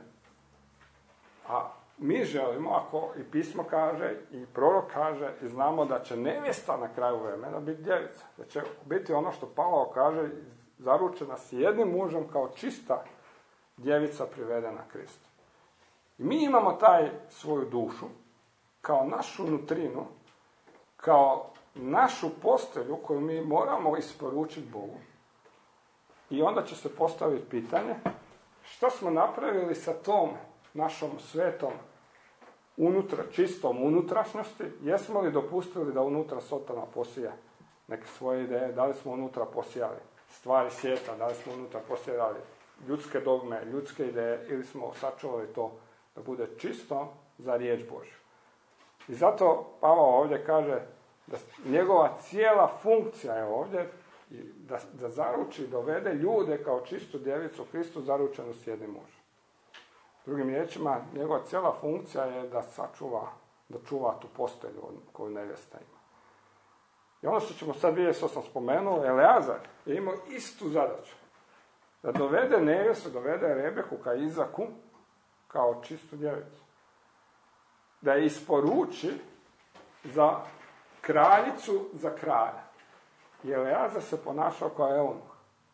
A mi želimo, ako i pismo kaže, i prorok kaže, i znamo da će nevjesta na kraju vremena biti djevica. Da će biti ono što Pavao kaže, zaručena s jednim mužem kao čista djevica privedena Kristu. I mi imamo taj svoju dušu, kao našu nutrinu, kao našu postelju koju mi moramo isporučiti Bogu. I onda će se postaviti pitanje, što smo napravili sa tom našom svetom unutra, čistom unutrašnjosti? Jesmo li dopustili da unutra Sotona posija neke svoje ideje? Da li smo unutra posijali stvari svijeta? Da li smo unutra posijali ljudske dogme, ljudske ideje? Ili smo sačuvali to da bude čisto za riječ Božju? I zato Pavao ovdje kaže da njegova cijela funkcija je ovdje da, da zaruči, dovede ljude kao čistu djevicu Kristu zaručenu s jednim mužem. Drugim riječima, njegova cijela funkcija je da sačuva, da čuva tu postelju koju nevjesta ima. I ono što ćemo sad vidjeti, što sam spomenuo, Eleazar je imao istu zadaću. Da dovede nevjestu, dovede Rebeku ka Izaku kao čistu djevicu. Da je isporuči za kraljicu za kralja. I Eleazar se ponašao kao eunuh.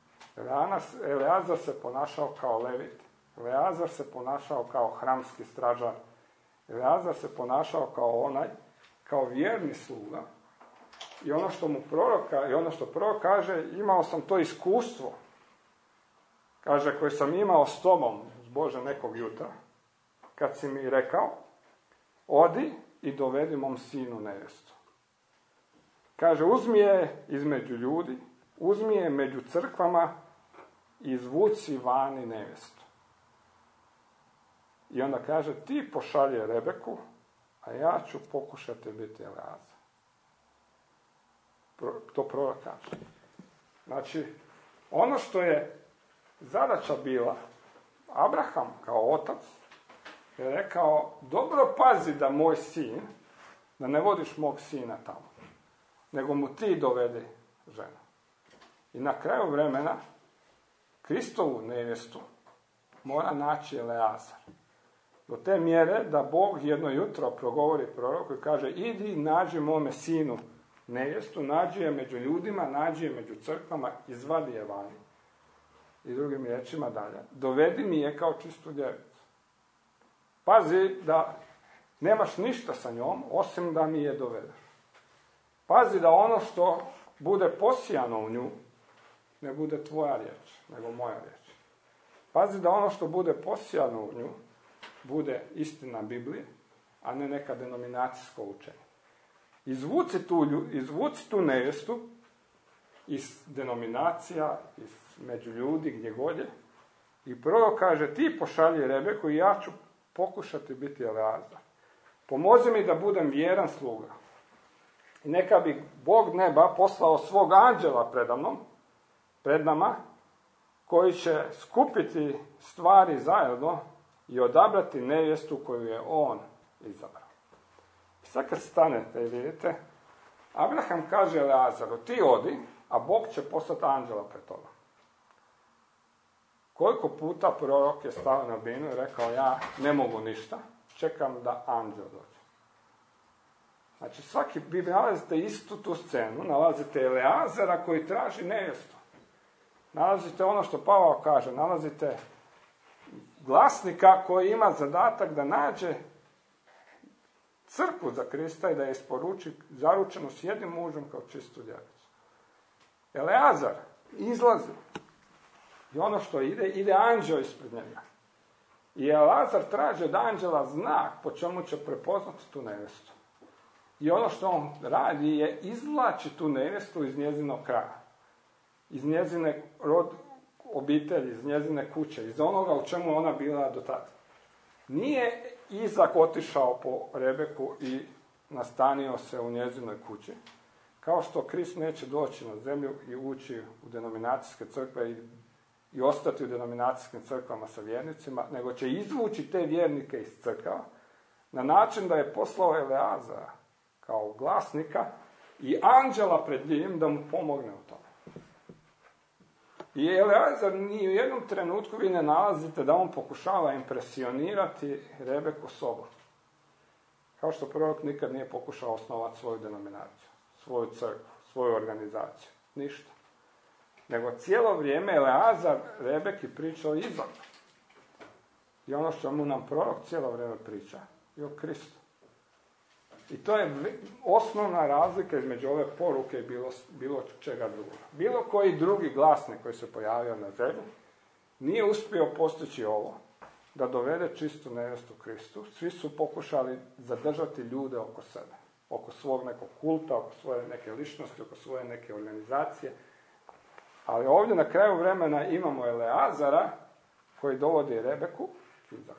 Eleazar se ponašao kao levit. Eleazar se ponašao kao hramski stražar. Eleazar se ponašao kao onaj, kao vjerni sluga. I ono što mu proroka, i ono što prorok kaže, imao sam to iskustvo. Kaže, koje sam imao s tobom, Bože, nekog jutra, kad si mi rekao, odi i dovedi mom sinu nevjestu. Kaže, uzmi je između ljudi, uzmi je među crkvama i izvuci vani nevjestu. I onda kaže, ti pošalje Rebeku, a ja ću pokušati biti Eleazar. To prorok kaže. Znači, ono što je zadaća bila, Abraham kao otac je rekao, dobro pazi da moj sin, da ne vodiš mog sina tamo. nego mu ti dovedi ženu. I na kraju vremena Kristovu nevjestu mora naći Eleazar. Do te mjere da Bog jedno jutro progovori proroku i kaže, idi nađi mome sinu nevjestu, nađi je među ljudima, nađi je među crkvama, izvadi je vani. I drugim riječima dalje, dovedi mi je kao čistu djevicu. Pazi da nemaš ništa sa njom, osim da mi je dovedeš. Pazi da ono što bude posijano u nju, ne bude tvoja riječ, nego moja riječ. Pazi da ono što bude posijano u nju, bude istina Biblije, a ne neka denominacijsko učenje. Izvuci tu, izvuci tu nevjestu iz denominacija, iz među ljudi, gdje god je, i prvo kaže, ti pošalji Rebeku i ja ću pokušati biti Eleazar. Pomozi mi da budem vjeran sluga. I neka bi Bog neba poslao svog anđela predamnom, pred nama, koji će skupiti stvari zajedno i odabrati nevjestu koju je on izabrao. I sad kad stanete i vidite, Abraham kaže Eleazaru, ti odi, a Bog će poslati anđela pred tobom. Koliko puta prorok je stao na binu i rekao, ja ne mogu ništa, čekam da anđel dođe. Znači, svaki, vi nalazite istu tu scenu, nalazite Eleazara koji traži nevjestu. Nalazite ono što Pavao kaže, nalazite glasnika koji ima zadatak da nađe crkvu za Krista i da je isporuči zaručenu s jednim mužem kao čistu djevicu. Eleazar izlazi i ono što ide, ide anđeo ispred njega. I Eleazar traži od anđela znak po čemu će prepoznati tu nevjestu. I ono što on radi je izvlači tu nevjestu iz njezinog kraja. Iz njezine rod, obitelji, iz njezine kuće, iz onoga u čemu je ona bila do tada. Nije Izak otišao po Rebeku i nastanio se u njezinoj kući, kao što Krist neće doći na zemlju i ući u denominacijske crkve i, i ostati u denominacijskim crkvama sa vjernicima, nego će izvući te vjernike iz crkava na način da je poslao Eleazara kao glasnika i anđela pred njim da mu pomogne u tome. I Eleazar ni u jednom trenutku vi ne nalazite da on pokušava impresionirati Rebeku sobom. Kao što prorok nikad nije pokušao osnovati svoju denominaciju, svoju crkvu, svoju organizaciju. Ništa. Nego cijelo vrijeme Eleazar Rebeki priča o Izaku. I ono što mu nam prorok cijelo vrijeme priča je o Kristu. I to je osnovna razlika između ove poruke i bilo, bilo čega drugoga. Bilo koji drugi glasnik koji se pojavio na zemlji nije uspio postići ovo, da dovede čistu nevjestu Kristu. Svi su pokušali zadržati ljude oko sebe, oko svog nekog kulta, oko svoje neke ličnosti, oko svoje neke organizacije. Ali ovdje na kraju vremena imamo Eleazara koji dovodi Rebeku i Izaku.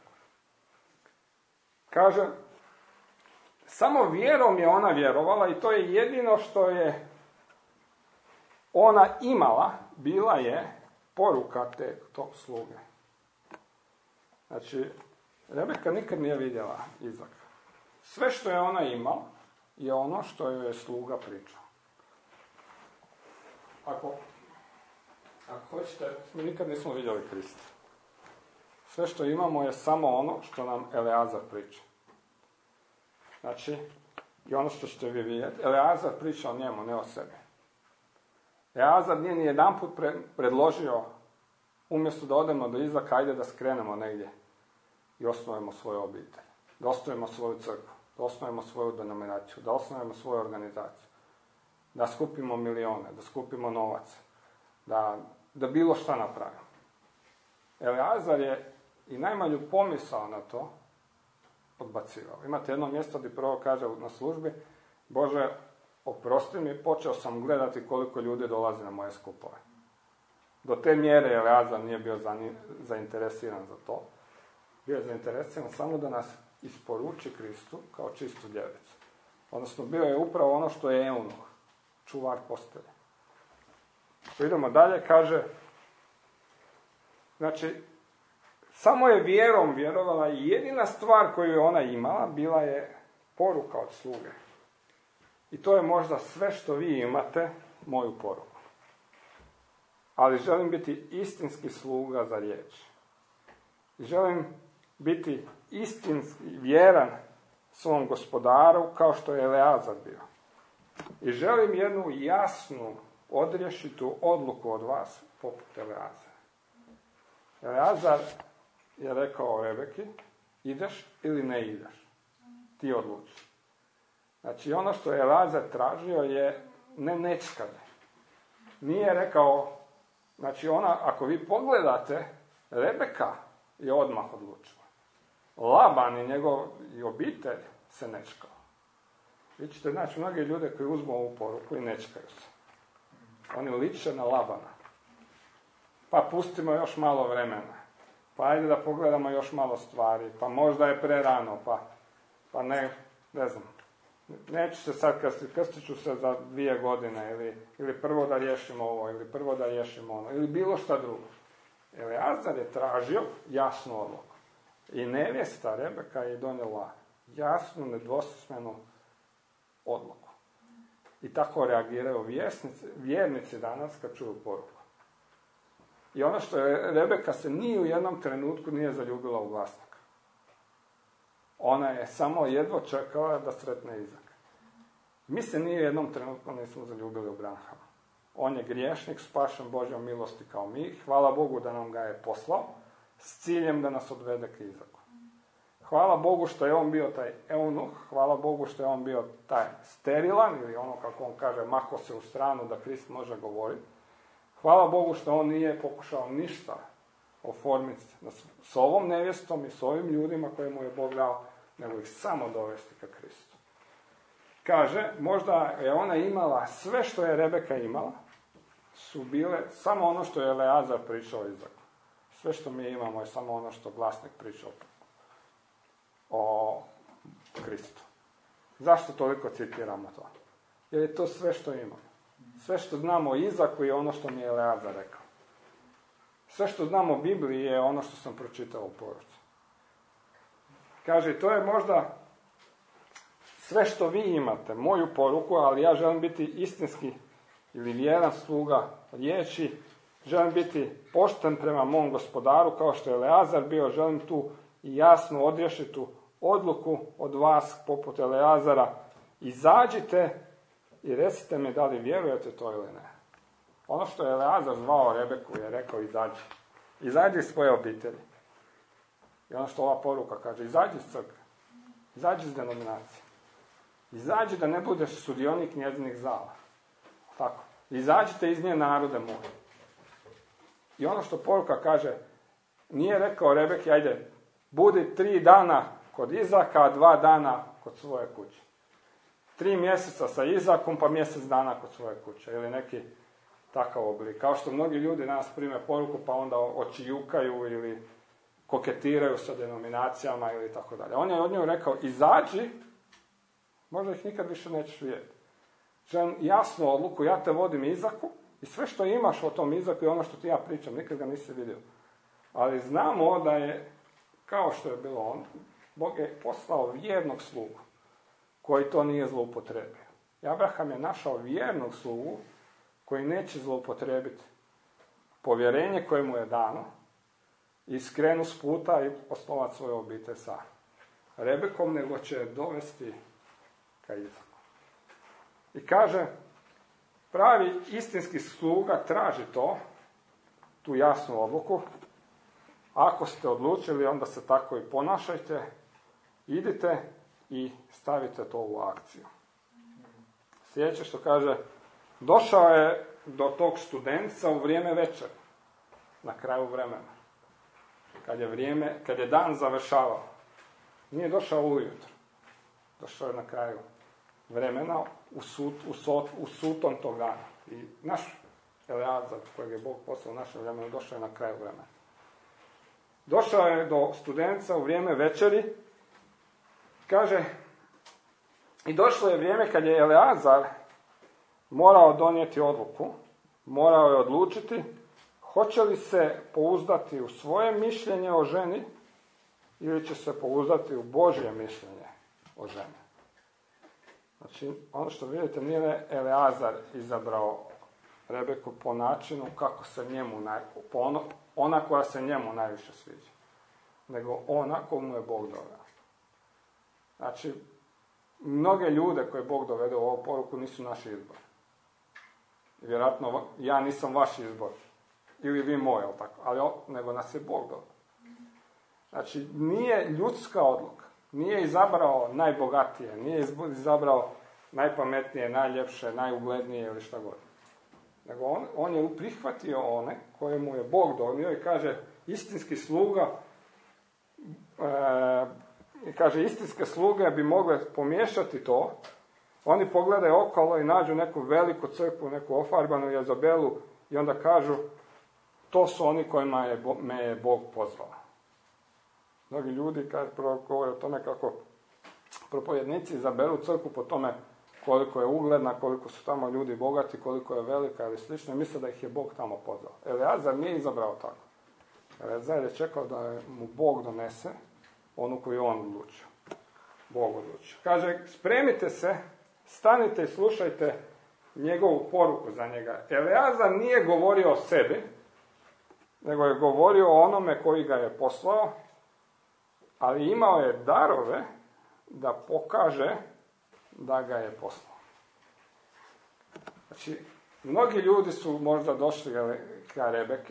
Kaže, samo vjerom je ona vjerovala i to je jedino što je ona imala, bila je poruka te, tog sluge. Znači, Rebeka nikad nije vidjela Izaka. Sve što je ona imala je ono što joj je sluga pričao. Ako, ako hoćete, mi nikad nismo vidjeli Krista. Sve što imamo je samo ono što nam Eleazar priča. Znači, i ono što ćete vi vidjeti, Eleazar priča o njemu, ne o sebi. Eleazar nije ni jedan put predložio, umjesto da odemo do Izaka, ajde da skrenemo negdje i osnujemo svoju obitelj, da osnujemo svoju crkvu, da osnujemo svoju denominaciju, da osnujemo svoju organizaciju, da skupimo milijone, da skupimo novac, da, da bilo šta napravimo. Eleazar je i najmanju pomisao na to odbacivao. Imate jedno mjesto gdje prvo kaže na službi, Bože, oprosti mi, počeo sam gledati koliko ljudi dolazi na moje skupove. Do te mjere Eleazar nije bio zainteresiran za to. Bio je zainteresiran samo da nas isporuči Kristu kao čistu djevicu. Odnosno, bio je upravo ono što je eunuh, čuvar postelje. Idemo dalje, kaže, znači, samo je vjerom vjerovala i jedina stvar koju je ona imala bila je poruka od sluge. I to je možda sve što vi imate, moju poruku. Ali želim biti istinski sluga za riječ. Želim biti istinski vjeran svom gospodaru kao što je Eleazar bio. I želim jednu jasnu, odrješitu odluku od vas, poput Eleazara. Eleazar je rekao Rebeki, ideš ili ne ideš. Ti odluči. Znači ono što je Eleazar tražio je ne nečkanje. Nije rekao, znači ona, ako vi pogledate, Rebeka je odmah odlučila. Laban i njegov i obitelj se nečkao. Vi ćete naći mnogi ljude koji uzmu ovu poruku i nečkaju se. Oni liče na Labana. Pa pustimo još malo vremena. Pa ajde da pogledamo još malo stvari. Pa možda je prerano. Pa, pa ne, ne znam. Neću se sad krstiti. Krstit ću se za dvije godine. Ili, ili prvo da riješimo ovo. Ili prvo da riješimo ono. Ili bilo šta drugo. Eleazar je tražio jasnu odluku. I nevjesta Rebeka je donijela jasnu, nedvosmislenu odluku. I tako reagiraju vjesnici, vjernici danas kad čuju poruku. I ono što je, Rebeka se ni u jednom trenutku nije zaljubila u vlasnika. Ona je samo jedva čekala da sretne Izaka. Mi se ni u jednom trenutku nismo zaljubili u Abrahama. On je griješnik, spašen Božjom milosti kao mi. Hvala Bogu da nam ga je poslao s ciljem da nas odvede k Izaku. Hvala Bogu što je on bio taj eunuh, hvala Bogu što je on bio taj sterilan, ili ono kako on kaže, mako se u stranu da Krist može govoriti. Hvala Bogu što on nije pokušao ništa oformiti s ovom nevjestom i s ovim ljudima koje mu je Bog dao, nego ih samo dovesti ka Kristu. Kaže, možda je ona imala sve što je Rebeka imala, su bile samo ono što je Eleazar pričao Izaku. Sve što mi imamo je samo ono što glasnik pričao o Kristu. Zašto toliko citiramo to? Jer je to sve što imamo. Sve što znamo o Izaku je ono što mi je Eleazar rekao. Sve što znamo o Bibliji je ono što sam pročitao u poruci. Kaže, to je možda sve što vi imate, moju poruku, ali ja želim biti istinski ili vjeran sluga riječi, želim biti pošten prema mom gospodaru, kao što je Eleazar bio, želim tu jasnu odrješitu odluku od vas, poput Eleazara. Izađite i recite mi da li vjerujete to ili ne. Ono što je Eleazar zvao Rebeku je rekao izađi. Izađi iz svoje obitelji. I ono što ova poruka kaže, izađi iz crkve. Izađi iz denominacije. Izađi da ne budeš sudionik njezinih zala. Tako. Izađite iz nje, narode moji. I ono što poruka kaže, nije rekao Rebeki, ajde, budi tri dana kod Izaka, a dva dana kod svoje kuće. Tri mjeseca sa Izakom, pa mjesec dana kod svoje kuće. Ili neki takav oblik. Kao što mnogi ljudi nas prime poruku, pa onda očijukaju ili koketiraju sa denominacijama ili tako dalje. On je od nju rekao, izađi, možda ih nikad više nećeš vidjeti. Želim jasnu odluku, ja te vodim Izaku i sve što imaš o tom Izaku je ono što ti ja pričam, nikad ga nisi vidio. Ali znamo da je, kao što je bilo on, Bog je poslao vjernog slugu koji to nije zloupotrebio. I Abraham je našao vjernog slugu koji neće zloupotrebiti povjerenje koje mu je dano i skrenu s puta i osnovati svoju obitelj sa Rebekom, nego će dovesti ka Izaku. I kaže, pravi istinski sluga traži to, tu jasnu odluku. Ako ste odlučili, onda se tako i ponašajte, idite i stavite to u akciju. Sljedeće što kaže, došao je do tog studenca u vrijeme večeri, na kraju vremena. Kad je vrijeme, kad je dan završavao. Nije došao ujutro. Došao je na kraju vremena u, sut, u, sot, u suton tog dana. I naš Eleazar, kojeg je Bog poslao u našem vremenu, došao je na kraju vremena. Došao je do studenca u vrijeme večeri. Kaže, i došlo je vrijeme kad je Eleazar morao donijeti odluku, morao je odlučiti hoće li se pouzdati u svoje mišljenje o ženi ili će se pouzdati u Božje mišljenje o ženi. Znači, ono što vidite, nije Eleazar izabrao Rebeku po načinu kako se njemu, naj, po ono, ona koja se njemu najviše sviđa, nego ona koju mu je Bog doveo. Znači, mnoge ljude koje Bog dovede u ovu poruku nisu naši izbor. Vjerojatno, ja nisam vaš izbor. Ili vi moj, ali tako. Ali, nego nas je Bog doveo. Znači, nije ljudska odluka. Nije izabrao najbogatije. Nije izabrao najpametnije, najljepše, najuglednije ili šta god. Nego on, on je prihvatio one koje mu je Bog donio i kaže, istinski sluga, e, i kaže, istinske sluge bi mogle pomiješati to. Oni pogledaju okolo i nađu neku veliku crkvu, neku ofarbanu Jezabelu i onda kažu, to su oni kojima je, me je Bog pozvao. Mnogi ljudi, kaže, govore o tome kako propovednici izaberu crkvu po tome koliko je ugledna, koliko su tamo ljudi bogati, koliko je velika ili slično, i misle da ih je Bog tamo pozvao. Eleazar nije izabrao tako. Eleazar je čekao da mu Bog donese onu koju on odlučio. Bog odlučio. Kaže, spremite se, stanite i slušajte njegovu poruku za njega. Eleazar nije govorio o sebi, nego je govorio o onome koji ga je poslao, ali imao je darove da pokaže da ga je poslao. Znači, mnogi ljudi su možda došli ka Rebeki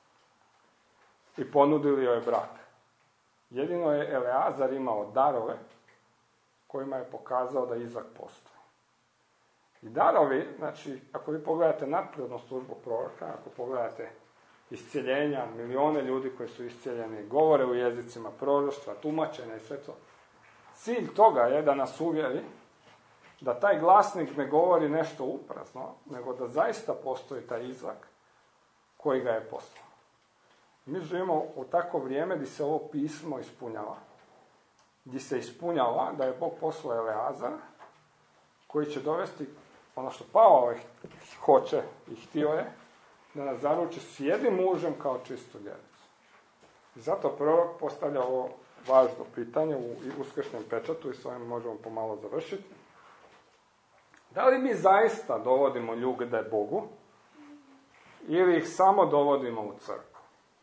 i ponudili joj brak. Jedino je Eleazar imao darove kojima je pokazao da Izak postoji. I darovi, znači, ako vi pogledate nadprirodnu službu proroka, ako pogledate iscjeljenja, milione ljudi koji su iscjeljeni, govore u jezicima proroštva, tumačenja i sve to, cilj toga je da nas uvjeri da taj glasnik ne govori nešto uprazno, nego da zaista postoji taj Izak koji ga je poslao. Mi živimo u takvo vrijeme gdje se ovo pismo ispunjava. Gdje se ispunjava da je Bog poslao Eleazara, koji će dovesti ono što Pavao hoće i htio je, da nas zaruči s jednim mužem kao čistu djevicu. I zato prorok postavlja ovo važno pitanje u uskršnjem pečatu i s ovim možemo pomalo završiti. Da li mi zaista dovodimo ljude Bogu ili ih samo dovodimo u crkvu?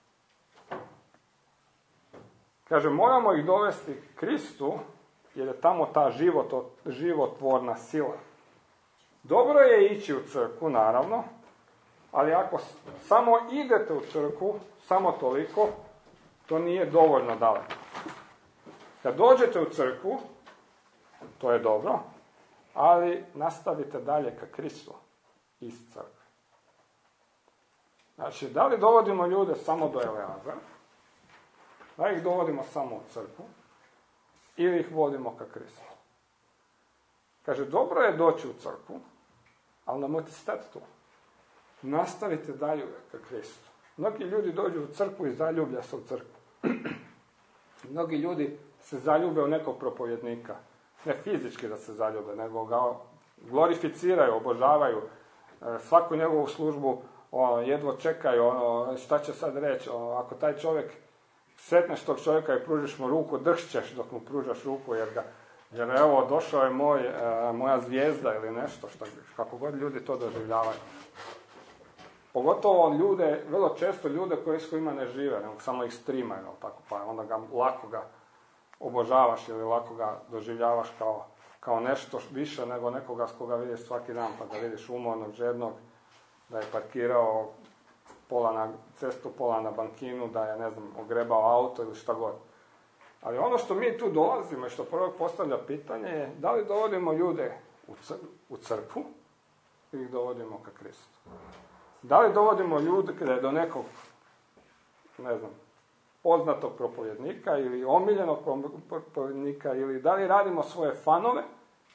Kaže, moramo ih dovesti Kristu jer je tamo ta život, životvorna sila. Dobro je ići u crkvu, naravno, ali ako samo idete u crkvu, samo toliko, to nije dovoljno daleko. Kad dođete u crkvu, to je dobro, ali nastavite dalje ka Kristu iz crkve. Znači, da li dovodimo ljude samo do Eleazara, da ih dovodimo samo u crkvu, ili ih vodimo ka Kristu? Kaže, dobro je doći u crkvu, ali nemojte stati tu. Nastavite dalje ka Kristu. Mnogi ljudi dođu u crkvu i zaljublja se u crkvu. Mnogi ljudi se zaljube u nekog propovjednika. Ne fizički da se zaljube, nego ga glorificiraju, obožavaju. Svaku njegovu službu ono, jedva čekaju, ono, šta će sad reći. Ono, ako taj čovjek, sretneš tog čovjeka i pružiš mu ruku, dršćeš dok mu pružaš ruku, jer ga, jer evo, došao je moj, e, moja zvijezda ili nešto, što, kako god ljudi to doživljavaju. Pogotovo ljude, vrlo često ljude koji s kojima ne žive, nego samo ih streamaju, tako, pa onda ga, lako ga obožavaš ili lako ga doživljavaš kao, kao nešto više nego nekoga s koga vidiš svaki dan, pa da vidiš umornog, žednog, da je parkirao pola na cestu, pola na bankinu, da je, ne znam, ogrebao auto ili šta god. Ali ono što mi tu dolazimo i što prvo postavlja pitanje je da li dovodimo ljude u, cr- u crkvu ili ih dovodimo ka Kristu. Da li dovodimo ljude do nekog, ne znam, poznatog propovjednika ili omiljenog propovjednika, ili da li radimo svoje fanove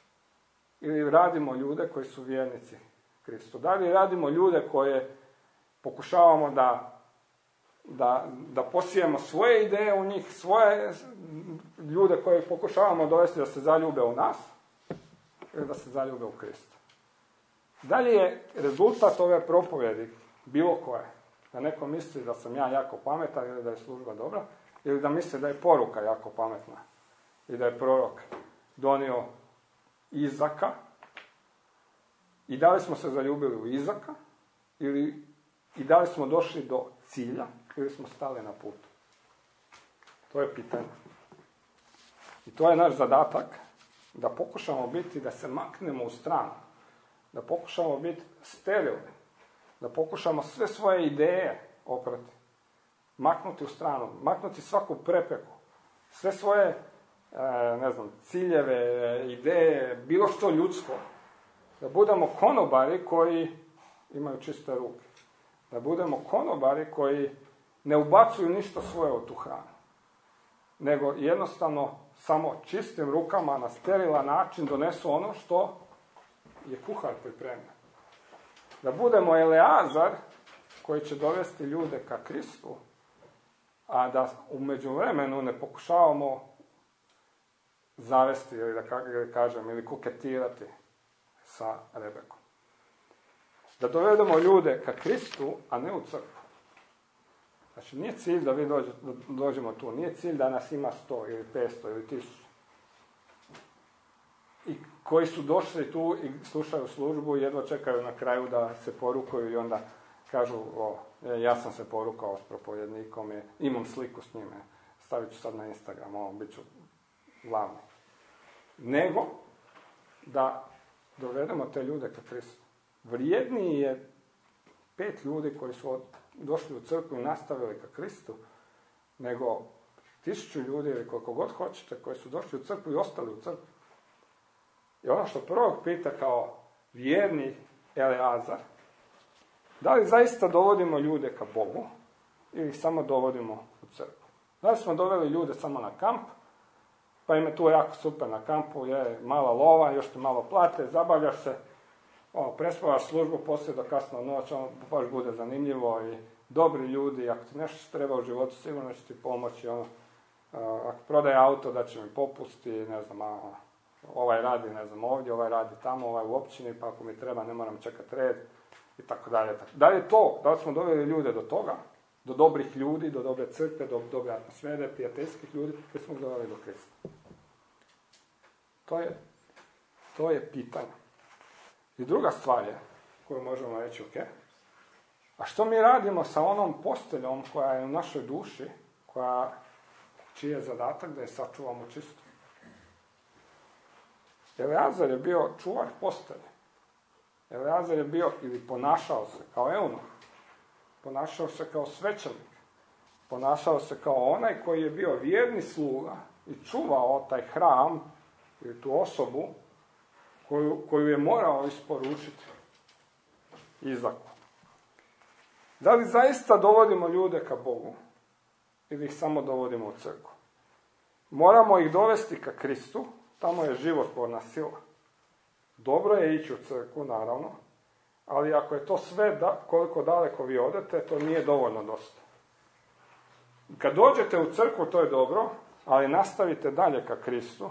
ili radimo ljude koji su vjernici Kristu. Da li radimo ljude koje pokušavamo da, da, da posijemo svoje ideje u njih, svoje ljude koje pokušavamo dovesti da se zaljube u nas ili da se zaljube u Krista. Da li je rezultat ove propovjedi bilo koje? Da neko misli da sam ja jako pametan ili da je služba dobra, ili da misli da je poruka jako pametna i da je prorok donio Izaka i da li smo se zaljubili u Izaka ili i da li smo došli do cilja ili smo stali na put. To je pitanje. I to je naš zadatak, da pokušamo biti, da se maknemo u stranu, da pokušamo biti sterilni, da pokušamo sve svoje ideje oprati, maknuti u stranu, maknuti svaku prepreku, sve svoje, ne znam, ciljeve, ideje, bilo što ljudsko, da budemo konobari koji imaju čiste ruke, da budemo konobari koji ne ubacuju ništa svoje u tu hranu, nego jednostavno samo čistim rukama na sterilan način donesu ono što je kuhar pripremio. Da budemo Eleazar koji će dovesti ljude ka Kristu, a da u međuvremenu ne pokušavamo zavesti ili da kažem ili koketirati sa Rebekom. Da dovedemo ljude ka Kristu, a ne u crkvu. Znači, nije cilj da vi dođe, da dođemo tu, nije cilj da nas ima sto ili petsto ili tisuću. I koji su došli tu i slušaju službu i jedva čekaju na kraju da se porukuju i onda kažu, o, ja sam se porukao s propovjednikom, imam sliku s njime, stavit ću sad na Instagram, ovo, bit ću glavni. Nego da dovedemo te ljude ka Kristu. Vrijedniji je pet ljudi koji su došli u crkvu i nastavili ka Kristu, nego tisuću ljudi ili koliko god hoćete koji su došli u crkvu i ostali u crkvu. I ono što prvog pita kao vjerni Eleazar, da li zaista dovodimo ljude ka Bogu ili ih samo dovodimo u crkvu? Da li smo doveli ljude samo na kamp, pa im je tu jako super na kampu, je mala lova, još ti malo plate, zabavljaš se, ono, prespavaš službu, poslije do kasno noć, ono baš bude zanimljivo i dobri ljudi, ako ti nešto treba u životu, sigurno će ti pomoći, ono, ako prodaje auto, da će mi popusti, ne znam, a, ovaj radi, ne znam, ovdje, ovaj radi tamo, ovaj u općini, pa ako mi treba, ne moram čekati red, i tako dalje. Da li je to, da li smo doveli ljude do toga, do dobrih ljudi, do dobre crkve, do dobre atmosfere, prijateljskih ljudi, koji smo doveli do Krista? To je, to je pitanje. I druga stvar je, koju možemo reći, ok, a što mi radimo sa onom posteljom koja je u našoj duši, koja, čiji je zadatak da je sačuvamo čisto? Eleazar je bio čuvar postelje. Eleazar je bio ili ponašao se kao eunuh, ponašao se kao svećenik, ponašao se kao onaj koji je bio vjerni sluga i čuvao taj hram ili tu osobu koju, koju je morao isporučiti Izaku. Da li zaista dovodimo ljude ka Bogu ili ih samo dovodimo u crkvu? Moramo ih dovesti ka Kristu, tamo je životvorna sila. Dobro je ići u crkvu, naravno, ali ako je to sve, da, koliko daleko vi odete, to nije dovoljno dosta. Kad dođete u crkvu, to je dobro, ali nastavite dalje ka Kristu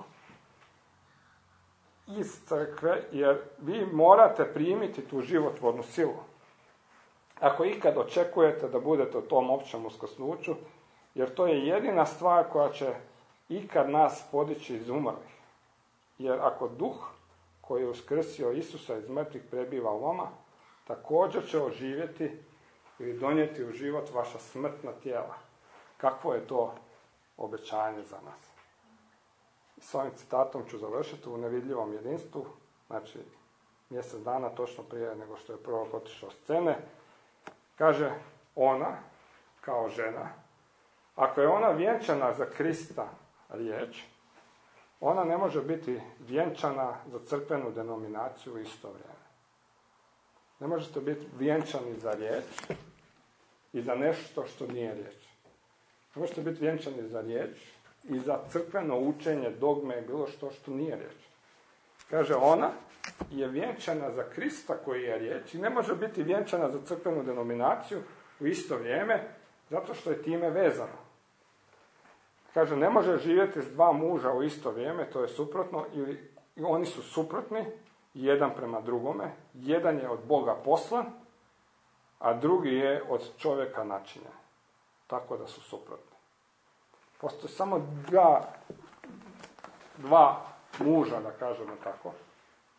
iz crkve, jer vi morate primiti tu životvornu silu. Ako ikad očekujete da budete u tom općem uskrsnuću, jer to je jedina stvar koja će ikad nas podići iz umrlih. Jer ako duh koji je uskrsio Isusa iz mrtvih prebiva u vama, također će oživjeti ili donijeti u život vaša smrtna tijela. Kakvo je to obećanje za nas? I s ovim citatom ću završiti u nevidljivom jedinstvu, znači mjesec dana točno prije nego što je prorok otišao s scene. Kaže ona, kao žena, ako je ona vjenčana za Krista riječ, ona ne može biti vjenčana za crkvenu denominaciju u isto vrijeme. Ne možete biti vjenčani za riječ i za nešto što nije riječ. Ne možete biti vjenčani za riječ i za crkveno učenje, dogme, bilo što što nije riječ. Kaže, ona je vjenčana za Krista koji je riječ i ne može biti vjenčana za crkvenu denominaciju u isto vrijeme, zato što je time vezano. Kaže, ne može živjeti s dva muža u isto vrijeme, to je suprotno, ili oni su suprotni, jedan prema drugome, jedan je od Boga poslan, a drugi je od čovjeka načinjen. Tako da su suprotni. Postoje samo dva, dva muža, da kažemo tako,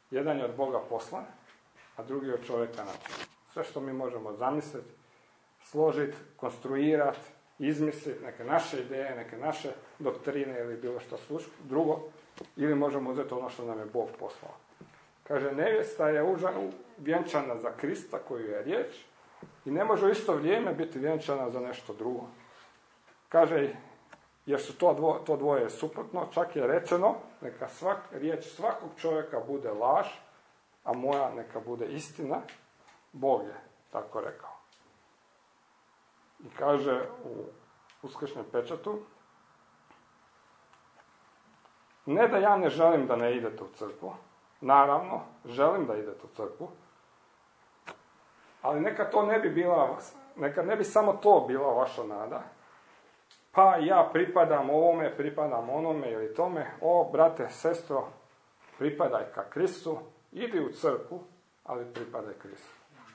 Jedan je od Boga poslan, a drugi je od čovjeka način. Sve što mi možemo zamisliti, složiti, konstruirati, izmisliti neke naše ideje, neke naše doktrine ili bilo što drugo, ili možemo uzeti ono što nam je Bog poslao. Kaže, nevjesta je vjenčana za Krista koju je riječ i ne može u isto vrijeme biti vjenčana za nešto drugo. Kaže, jer su to, dvo, to dvoje suprotno, čak je rečeno, neka svak, riječ svakog čovjeka bude laž, a moja neka bude istina. Bog je tako rekao. I kaže u uskršnjem pečatu, ne da ja ne želim da ne idete u crkvu, naravno, želim da idete u crkvu, ali neka to ne bi bila, neka ne bi samo to bila vaša nada, pa ja pripadam ovome, pripadam onome ili tome, o, brate, sestro, pripadaj ka Kristu, idi u crkvu, ali pripadaj Kristu.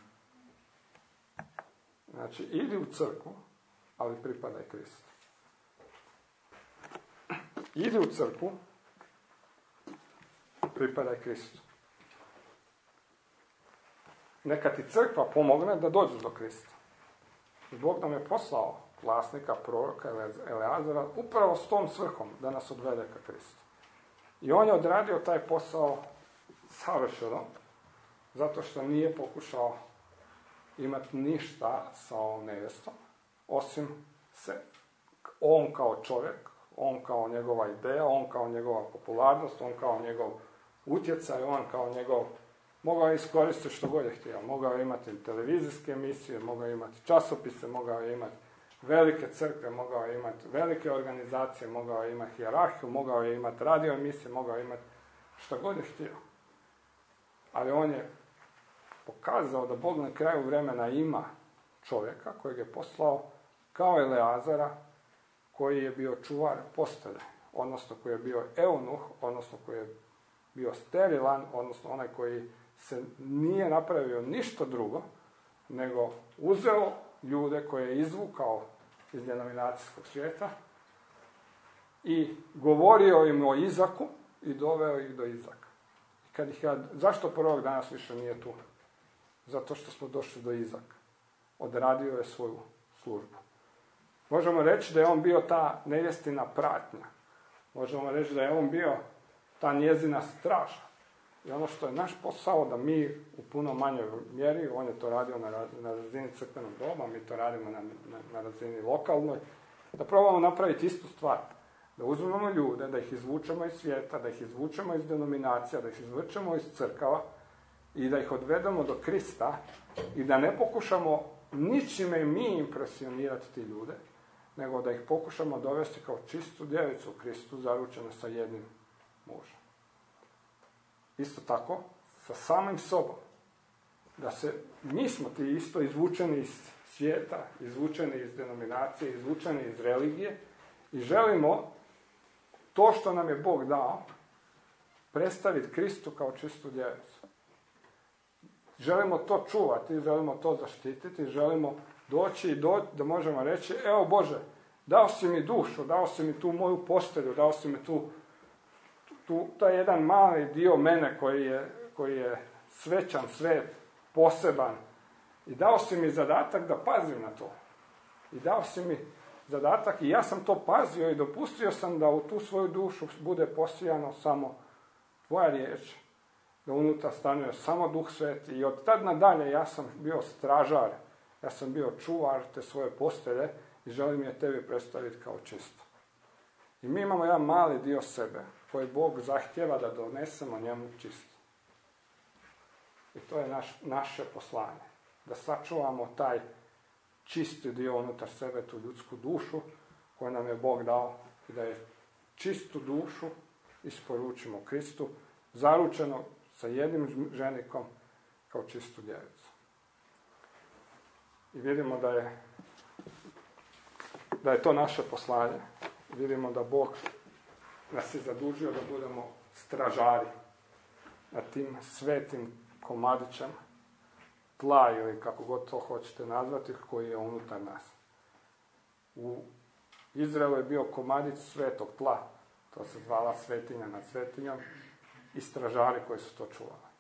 Znači, idi u crkvu, ali pripadaj Kristu. Idi u crkvu, pripadaj Kristu. Neka ti crkva pomogne da dođeš do Krista. Bog nam je poslao vlasnika, proroka Eleazara upravo s tom svrhom da nas odvede ka Kristu. I on je odradio taj posao savršeno, zato što nije pokušao imati ništa sa ovom nevjestom, osim se, on kao čovjek, on kao njegova ideja, on kao njegova popularnost, on kao njegov utjecaj, on kao njegov, mogao je iskoristiti što god je htio, mogao je imati televizijske emisije, mogao je imati časopise, mogao je imati velike crkve, mogao je imati velike organizacije, mogao je imati hijerarhiju, mogao je imati radio emisije, mogao je imati što god je htio. Ali on je pokazao da Bog na kraju vremena ima čovjeka kojeg je poslao kao Eleazara, koji je bio čuvar postelje, odnosno koji je bio eunuh, odnosno koji je bio sterilan, odnosno onaj koji se nije napravio ništa drugo, nego uzeo ljude koje je izvukao iz denominacijskog svijeta i govorio im o Izaku i doveo ih do Izaka. I kad ih ja, zašto prorok danas više nije tu? Zato što smo došli do Izaka. Odradio je svoju službu. Možemo reći da je on bio ta nevjestina pratnja. Možemo reći da je on bio ta njezina straža. I ono što je naš posao, da mi u puno manjoj mjeri, on je to radio na, na razini crkvenog doma, mi to radimo na, na, na razini lokalnoj, da probamo napraviti istu stvar. Da uzmemo ljude, da ih izvučemo iz svijeta, da ih izvučemo iz denominacija, da ih izvučemo iz crkava i da ih odvedemo do Krista i da ne pokušamo ničime mi impresionirati ti ljude, nego da ih pokušamo dovesti kao čistu djevicu u Kristu, zaručenu sa jednim mužem. Isto tako, sa samim sobom. Da se, mi smo ti isto izvučeni iz svijeta, izvučeni iz denominacije, izvučeni iz religije i želimo to što nam je Bog dao predstaviti Kristu kao čistu djevicu. Želimo to čuvati, želimo to zaštititi, želimo doći i doći da možemo reći, evo Bože, dao si mi dušu, dao si mi tu moju postelju, dao si mi tu, tu taj jedan mali dio mene koji je, koji je svećan, svet, poseban. I dao si mi zadatak da pazim na to. I dao si mi zadatak i ja sam to pazio i dopustio sam da u tu svoju dušu bude posijano samo tvoja riječ, da unutra stanuje samo Duh Sveti i od tad nadalje ja sam bio stražar, ja sam bio čuvar te svoje postelje i želim je tebi predstaviti kao čisto. I mi imamo jedan mali dio sebe koji Bog zahtjeva da donesemo njemu čisto. I to je naš, naše poslanje. Da sačuvamo taj čisti dio unutar sebe, tu ljudsku dušu koju nam je Bog dao i da je čistu dušu isporučimo Kristu, zaručeno sa jednim ženikom kao čistu djevicu. I vidimo da je, da je to naše poslanje. Vidimo da Bog nas je zadužio da budemo stražari na tim svetim komadićem tla ili kako god to hoćete nazvati, koji je unutar nas. U Izraelu je bio komadić svetog tla, to se zvala svetinja nad svetinjom i stražari koji su to čuvali.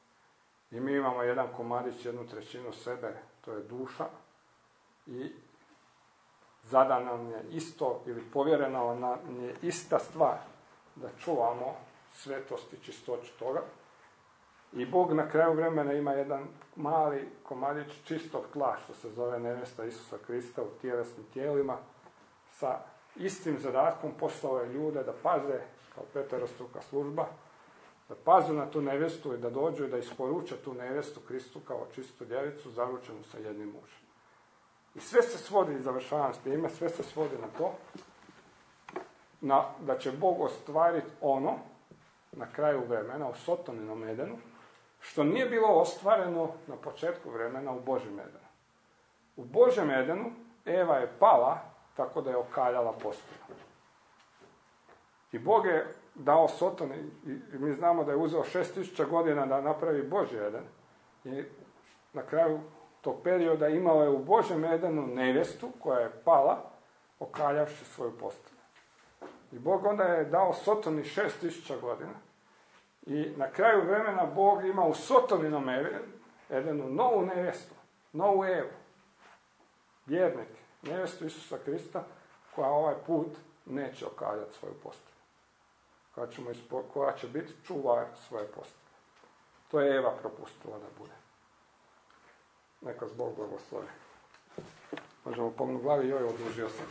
I mi imamo jedan komadić, jednu trećinu sebe, to je duša. I zadana nam je isto, ili povjerena nam je ista stvar, da čuvamo svetost i čistoću toga. I Bog na kraju vremena ima jedan mali komadić čistog tla, što se zove nevjesta Isusa Krista u tjelesnim tijelima, sa istim zadatkom poslao je ljude da paze, kao peterostruka služba, da paze na tu nevjestu i da dođu i da isporuče tu nevjestu Kristu kao čistu djevicu, zaručenu sa jednim mužem. I sve se svodi, završavam s time, sve se svodi na to, na, da će Bog ostvariti ono, na kraju vremena, u Sotoninom Edenu, što nije bilo ostvareno na početku vremena u Božjem Edenu. U Božjem Edenu Eva je pala tako da je okaljala postinu. I Bog je dao Sotoni, i mi znamo da je uzeo šest tisuća godina da napravi Božji Eden. I na kraju tog perioda imao je u Božjem Edenu nevjestu koja je pala okaljavši svoju postinu. I Bog onda je dao Sotoni šest tisuća godina. I na kraju vremena Bog ima u Sotoninom Edenu novu nevjestu, novu Evu, vjernik, nevjestu Isusa Krista, koja ovaj put neće okaljati svoju postinu. Koja, ćemo ispo, koja će biti čuvar svoje postine. To je Eva propustila da bude. Neka s Bog blagoslovi. Možemo pomnu glavi, joj, odužio sam.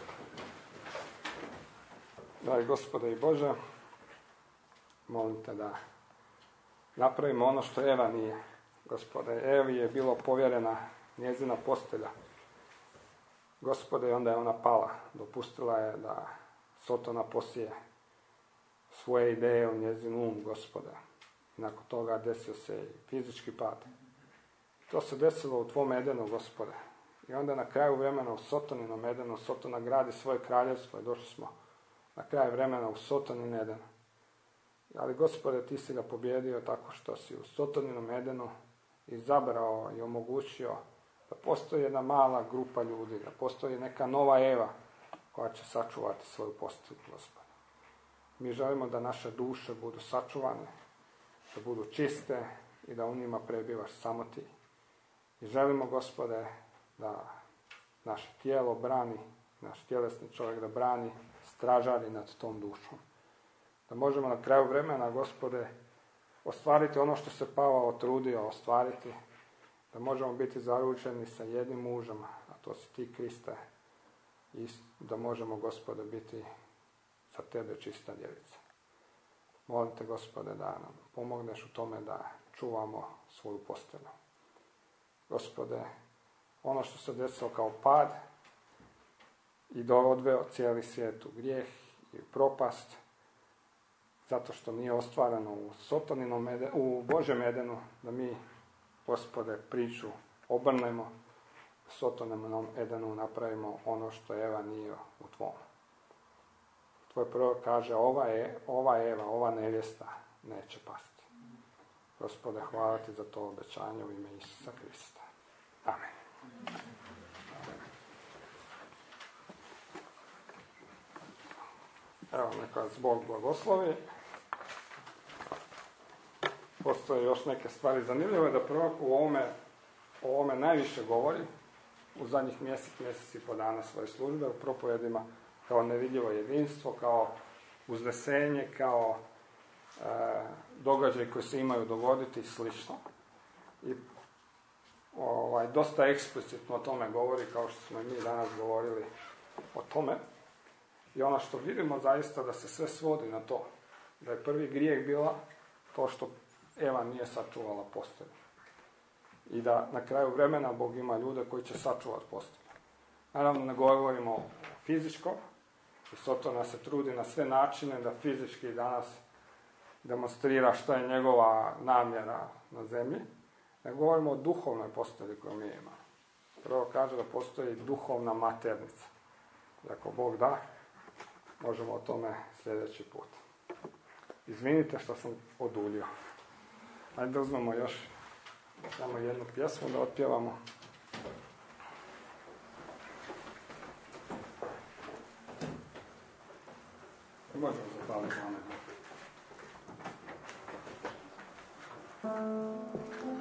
Dragi Gospode i Bože, molim te da napravimo ono što Eva nije. Gospode, Evi je bilo povjerena njezina postelja. Gospode, onda je ona pala. Dopustila je da Sotona posije svoje ideje u njezin um, Gospode. I nakon toga desio se i fizički pad. To se desilo u tvom Edenu, Gospode. I onda na kraju vremena u Sotoninom Edenu, Sotona gradi svoje kraljevstvo i došli smo na kraj vremena u Sotonin Eden. Ali, Gospode, ti si ga pobjedio tako što si u Sotoninom Edenu izabrao i omogućio da postoji jedna mala grupa ljudi, da postoji neka nova Eva koja će sačuvati svoju postinu, Gospode. Mi želimo da naše duše budu sačuvane, da budu čiste i da u njima prebivaš samo ti. I želimo, Gospode, da naše tijelo brani, naš tjelesni čovjek da brani, stražari nad tom dušom. Da možemo na kraju vremena, Gospode, ostvariti ono što se Pavao trudio ostvariti, da možemo biti zaručeni sa jednim mužem, a to si ti, Kriste, i da možemo, Gospode, biti za tebe čista djevica. Molim te, Gospode, da nam pomogneš u tome da čuvamo svoju postelju. Gospode, ono što se desilo kao pad i da odveo cijeli svijet u grijeh i u propast, zato što nije ostvareno u Sotoninom Edenu, u Božjem Edenu, da mi, Gospode, priču obrnemo, u Sotoninom Edenu napravimo ono što Eva nije u tvom. Tvoj prorok kaže, ova, je, ova Eva, ova nevjesta neće pasti. Gospode, hvala ti za to obećanje u ime Isusa Krista. Amen. Evo, neka vas Bog blagoslovi. Postoje još neke stvari zanimljive da prorok u ovome, o ovome najviše govori u zadnjih mjesec, mjesec i po dana svoje službe u propovedima kao nevidljivo jedinstvo, kao uznesenje, kao e, događaj koji se imaju dogoditi i slično. I ovaj, dosta eksplicitno o tome govori, kao što smo i mi danas govorili o tome. I ono što vidimo zaista da se sve svodi na to, da je prvi grijeh bila to što Eva nije sačuvala postelju. I da na kraju vremena Bog ima ljude koji će sačuvati postelju. Naravno, ne govorimo o fizičkom, i Sotona se trudi na sve načine da fizički danas demonstrira što je njegova namjera na zemlji. Ne govorimo o duhovnoj postelji koju mi imamo. Prvo kaže da postoji duhovna maternica. I ako Bog da, možemo o tome sljedeći put. Izvinite što sam oduljio. Ajde da uzmemo još samo jednu pjesmu da otpjevamo. Možemo zapaliti. Amen.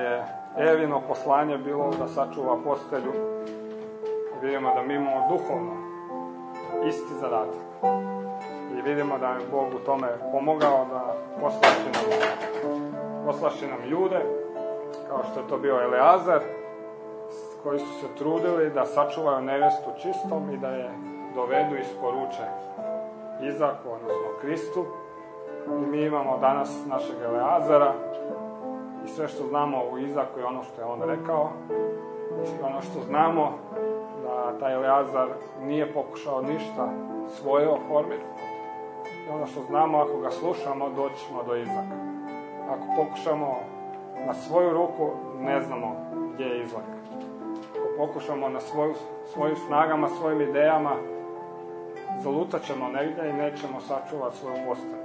je Evino poslanje bilo da sačuva postelju. Vidimo da mi imamo duhovno isti zadatak. I vidimo da je Bog u tome pomogao da poslaši nam, poslaši nam ljude, kao što je to bio Eleazar, koji su se trudili da sačuvaju nevjestu čistom i da je dovedu i isporuče Izaku, odnosno Kristu. I mi imamo danas našeg Eleazara i sve što znamo o Izaku je ono što je on rekao. I ono što znamo da taj Eleazar nije pokušao ništa svoje oformiti. I ono što znamo, ako ga slušamo, doći ćemo do Izaka. Ako pokušamo na svoju ruku, ne znamo gdje je izlak. Ako pokušamo na svoju, svojim snagama, svojim idejama, zalutat ćemo negdje i nećemo sačuvati svoju postelju.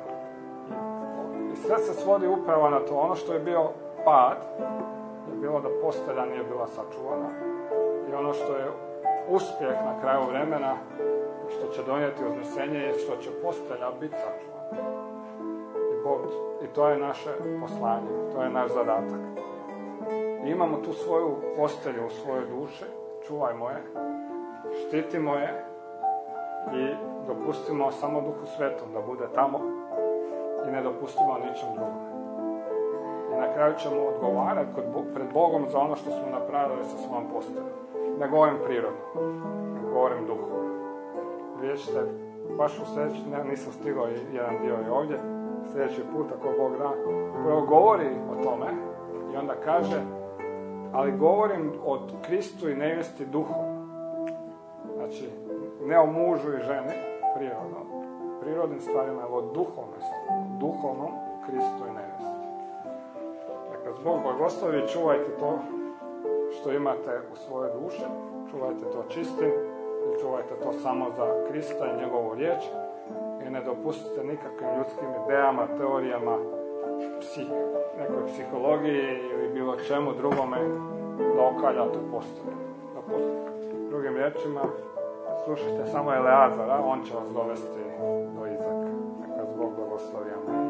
I sve se svodi upravo na to. Ono što je bio pad, je bilo da postelja nije bila sačuvana. I ono što je uspjeh na kraju vremena, što će donijeti uznesenje, je što će postelja biti sačuvana. I, Bog, I to je naše poslanje, to je naš zadatak. I imamo tu svoju postelju u svojoj duši, čuvajmo je, štitimo je i dopustimo samo Duhu Svetom da bude tamo i ne dopustimo ničem drugom. I na kraju ćemo odgovarati kod, pred Bogom za ono što smo napravili sa svojom posteljom. Ne govorim prirodno, ne govorim duhovno. Vidjet ćete, baš u sljedeći, ne, nisam stigao jedan dio i ovdje, sljedeći put ako Bog da, prvo govori o tome i onda kaže, ali govorim o Kristu i nevjesti duhovno. Znači, ne o mužu i ženi, prirodno, prirodnim stvarima, nego o duhovnom, duhovnom Kristu i nevjesti. Dakle, zbog blagoslovi, čuvajte to što imate u svojoj duši, čuvajte to čistim i čuvajte to samo za Krista i njegovu riječ i ne dopustite nikakvim ljudskim idejama, teorijama, psih, nekoj psihologiji ili bilo čemu drugome da okalja tu postelju. Drugim riječima, slušajte samo Eleazara, on će vas dovesti do Izaka. Neka Bog blagoslovi. Amen.